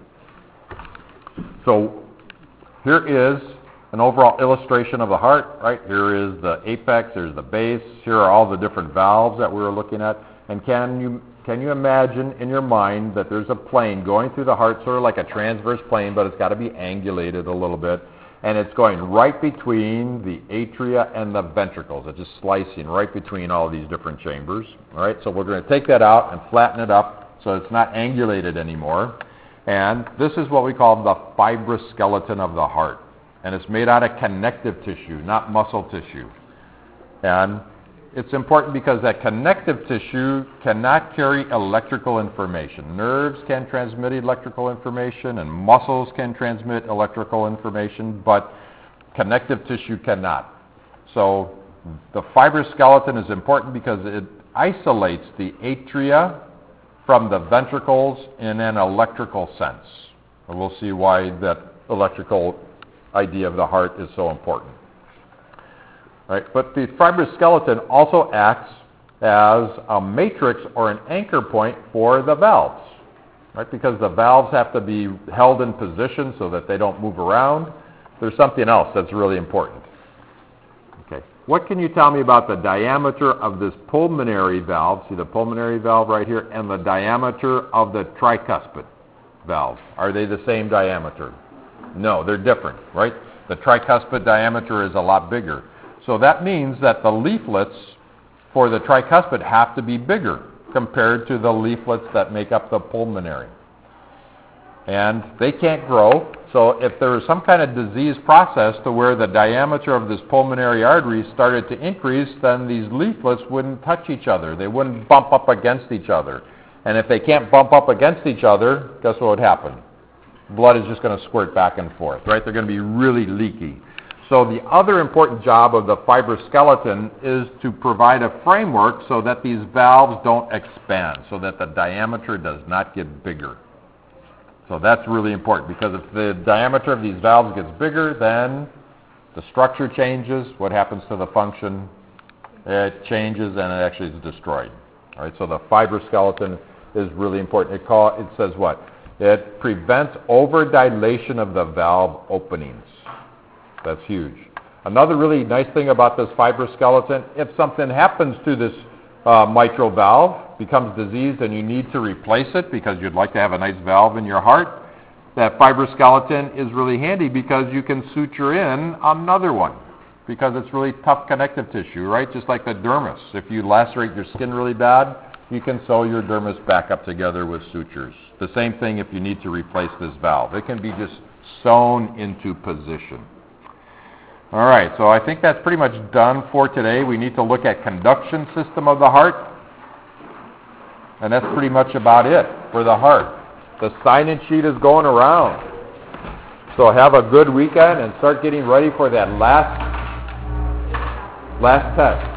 Speaker 1: So here is an overall illustration of the heart, right? Here is the apex, here's the base, here are all the different valves that we were looking at. And can you imagine in your mind that there's a plane going through the heart, sort of like a transverse plane, but it's got to be angulated a little bit. And it's going right between the atria and the ventricles. It's just slicing right between all these different chambers. All right, so we're going to take that out and flatten it up so it's not angulated anymore. And this is what we call the fibrous skeleton of the heart. And it's made out of connective tissue, not muscle tissue. And it's important because that connective tissue cannot carry electrical information. Nerves can transmit electrical information and muscles can transmit electrical information, but connective tissue cannot. So the fibrous skeleton is important because it isolates the atria from the ventricles in an electrical sense. And we'll see why that electrical idea of the heart is so important. Right? But the fibrous skeleton also acts as a matrix or an anchor point for the valves, right? Because the valves have to be held in position so that they don't move around. There's something else that's really important. Okay. What can you tell me about the diameter of this pulmonary valve? See the pulmonary valve right here, and the diameter of the tricuspid valve. Are they the same diameter? No, they're different, right? The tricuspid diameter is a lot bigger. So that means that the leaflets for the tricuspid have to be bigger compared to the leaflets that make up the pulmonary. And they can't grow, so if there was some kind of disease process to where the diameter of this pulmonary artery started to increase, then these leaflets wouldn't touch each other. They wouldn't bump up against each other. And if they can't bump up against each other, guess what would happen? Blood is just going to squirt back and forth, right? They're going to be really leaky. So the other important job of the fibrous skeleton is to provide a framework so that these valves don't expand, so that the diameter does not get bigger. So that's really important, because if the diameter of these valves gets bigger, then the structure changes. What happens to the function? it changes and it actually is destroyed. All right, so the fibroskeleton is really important. It says what? It prevents overdilation of the valve openings. That's huge. Another really nice thing about this fibroskeleton, if something happens to this mitral valve, becomes diseased and you need to replace it because you'd like to have a nice valve in your heart, that fibroskeleton is really handy because you can suture in another one because it's really tough connective tissue, right? Just like the dermis. If you lacerate your skin really bad, you can sew your dermis back up together with sutures. The same thing if you need to replace this valve. It can be just sewn into position. All right, so I think that's pretty much done for today. We need to look at conduction system of the heart. And that's pretty much about it for the heart. The sign-in sheet is going around. So have a good weekend and start getting ready for that last test.